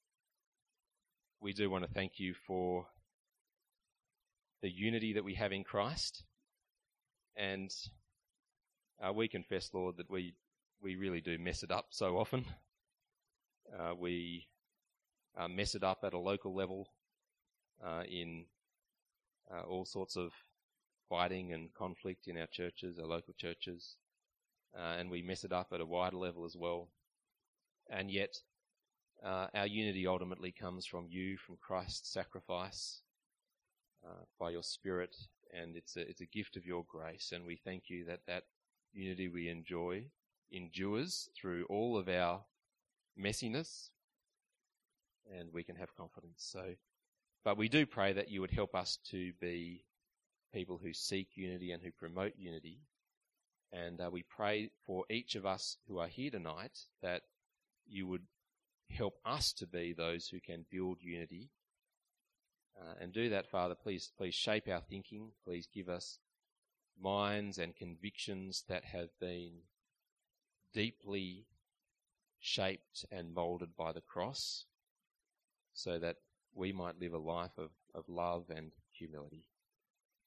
B: we do want to thank you for the unity that we have in Christ. And uh, we confess, Lord, that we, we really do mess it up so often. Uh, we uh, mess it up at a local level uh, in uh, all sorts of fighting and conflict in our churches, our local churches. Uh, and we mess it up at a wider level as well. And yet, uh, our unity ultimately comes from you, from Christ's sacrifice, uh, by your Spirit, and it's a, it's a gift of your grace. And we thank you that that unity we enjoy endures through all of our messiness, and we can have confidence. So, but we do pray that you would help us to be people who seek unity and who promote unity. And uh, we pray for each of us who are here tonight that you would help us to be those who can build unity. Uh, and do that, Father. Please, please shape our thinking. Please give us minds and convictions that have been deeply shaped and moulded by the cross, so that we might live a life of, of love and humility.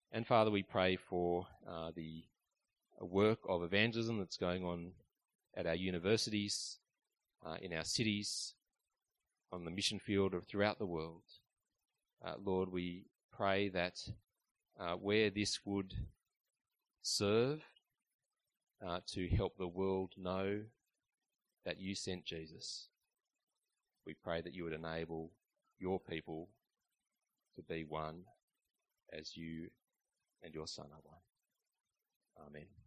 B: And Father, we pray for uh, the work of evangelism that's going on at our universities, uh, in our cities, on the mission field, or throughout the world. Uh, Lord, we pray that uh, where this would serve uh, to help the world know that you sent Jesus, we pray that you would enable your people to be one as you and your Son are one. Amen.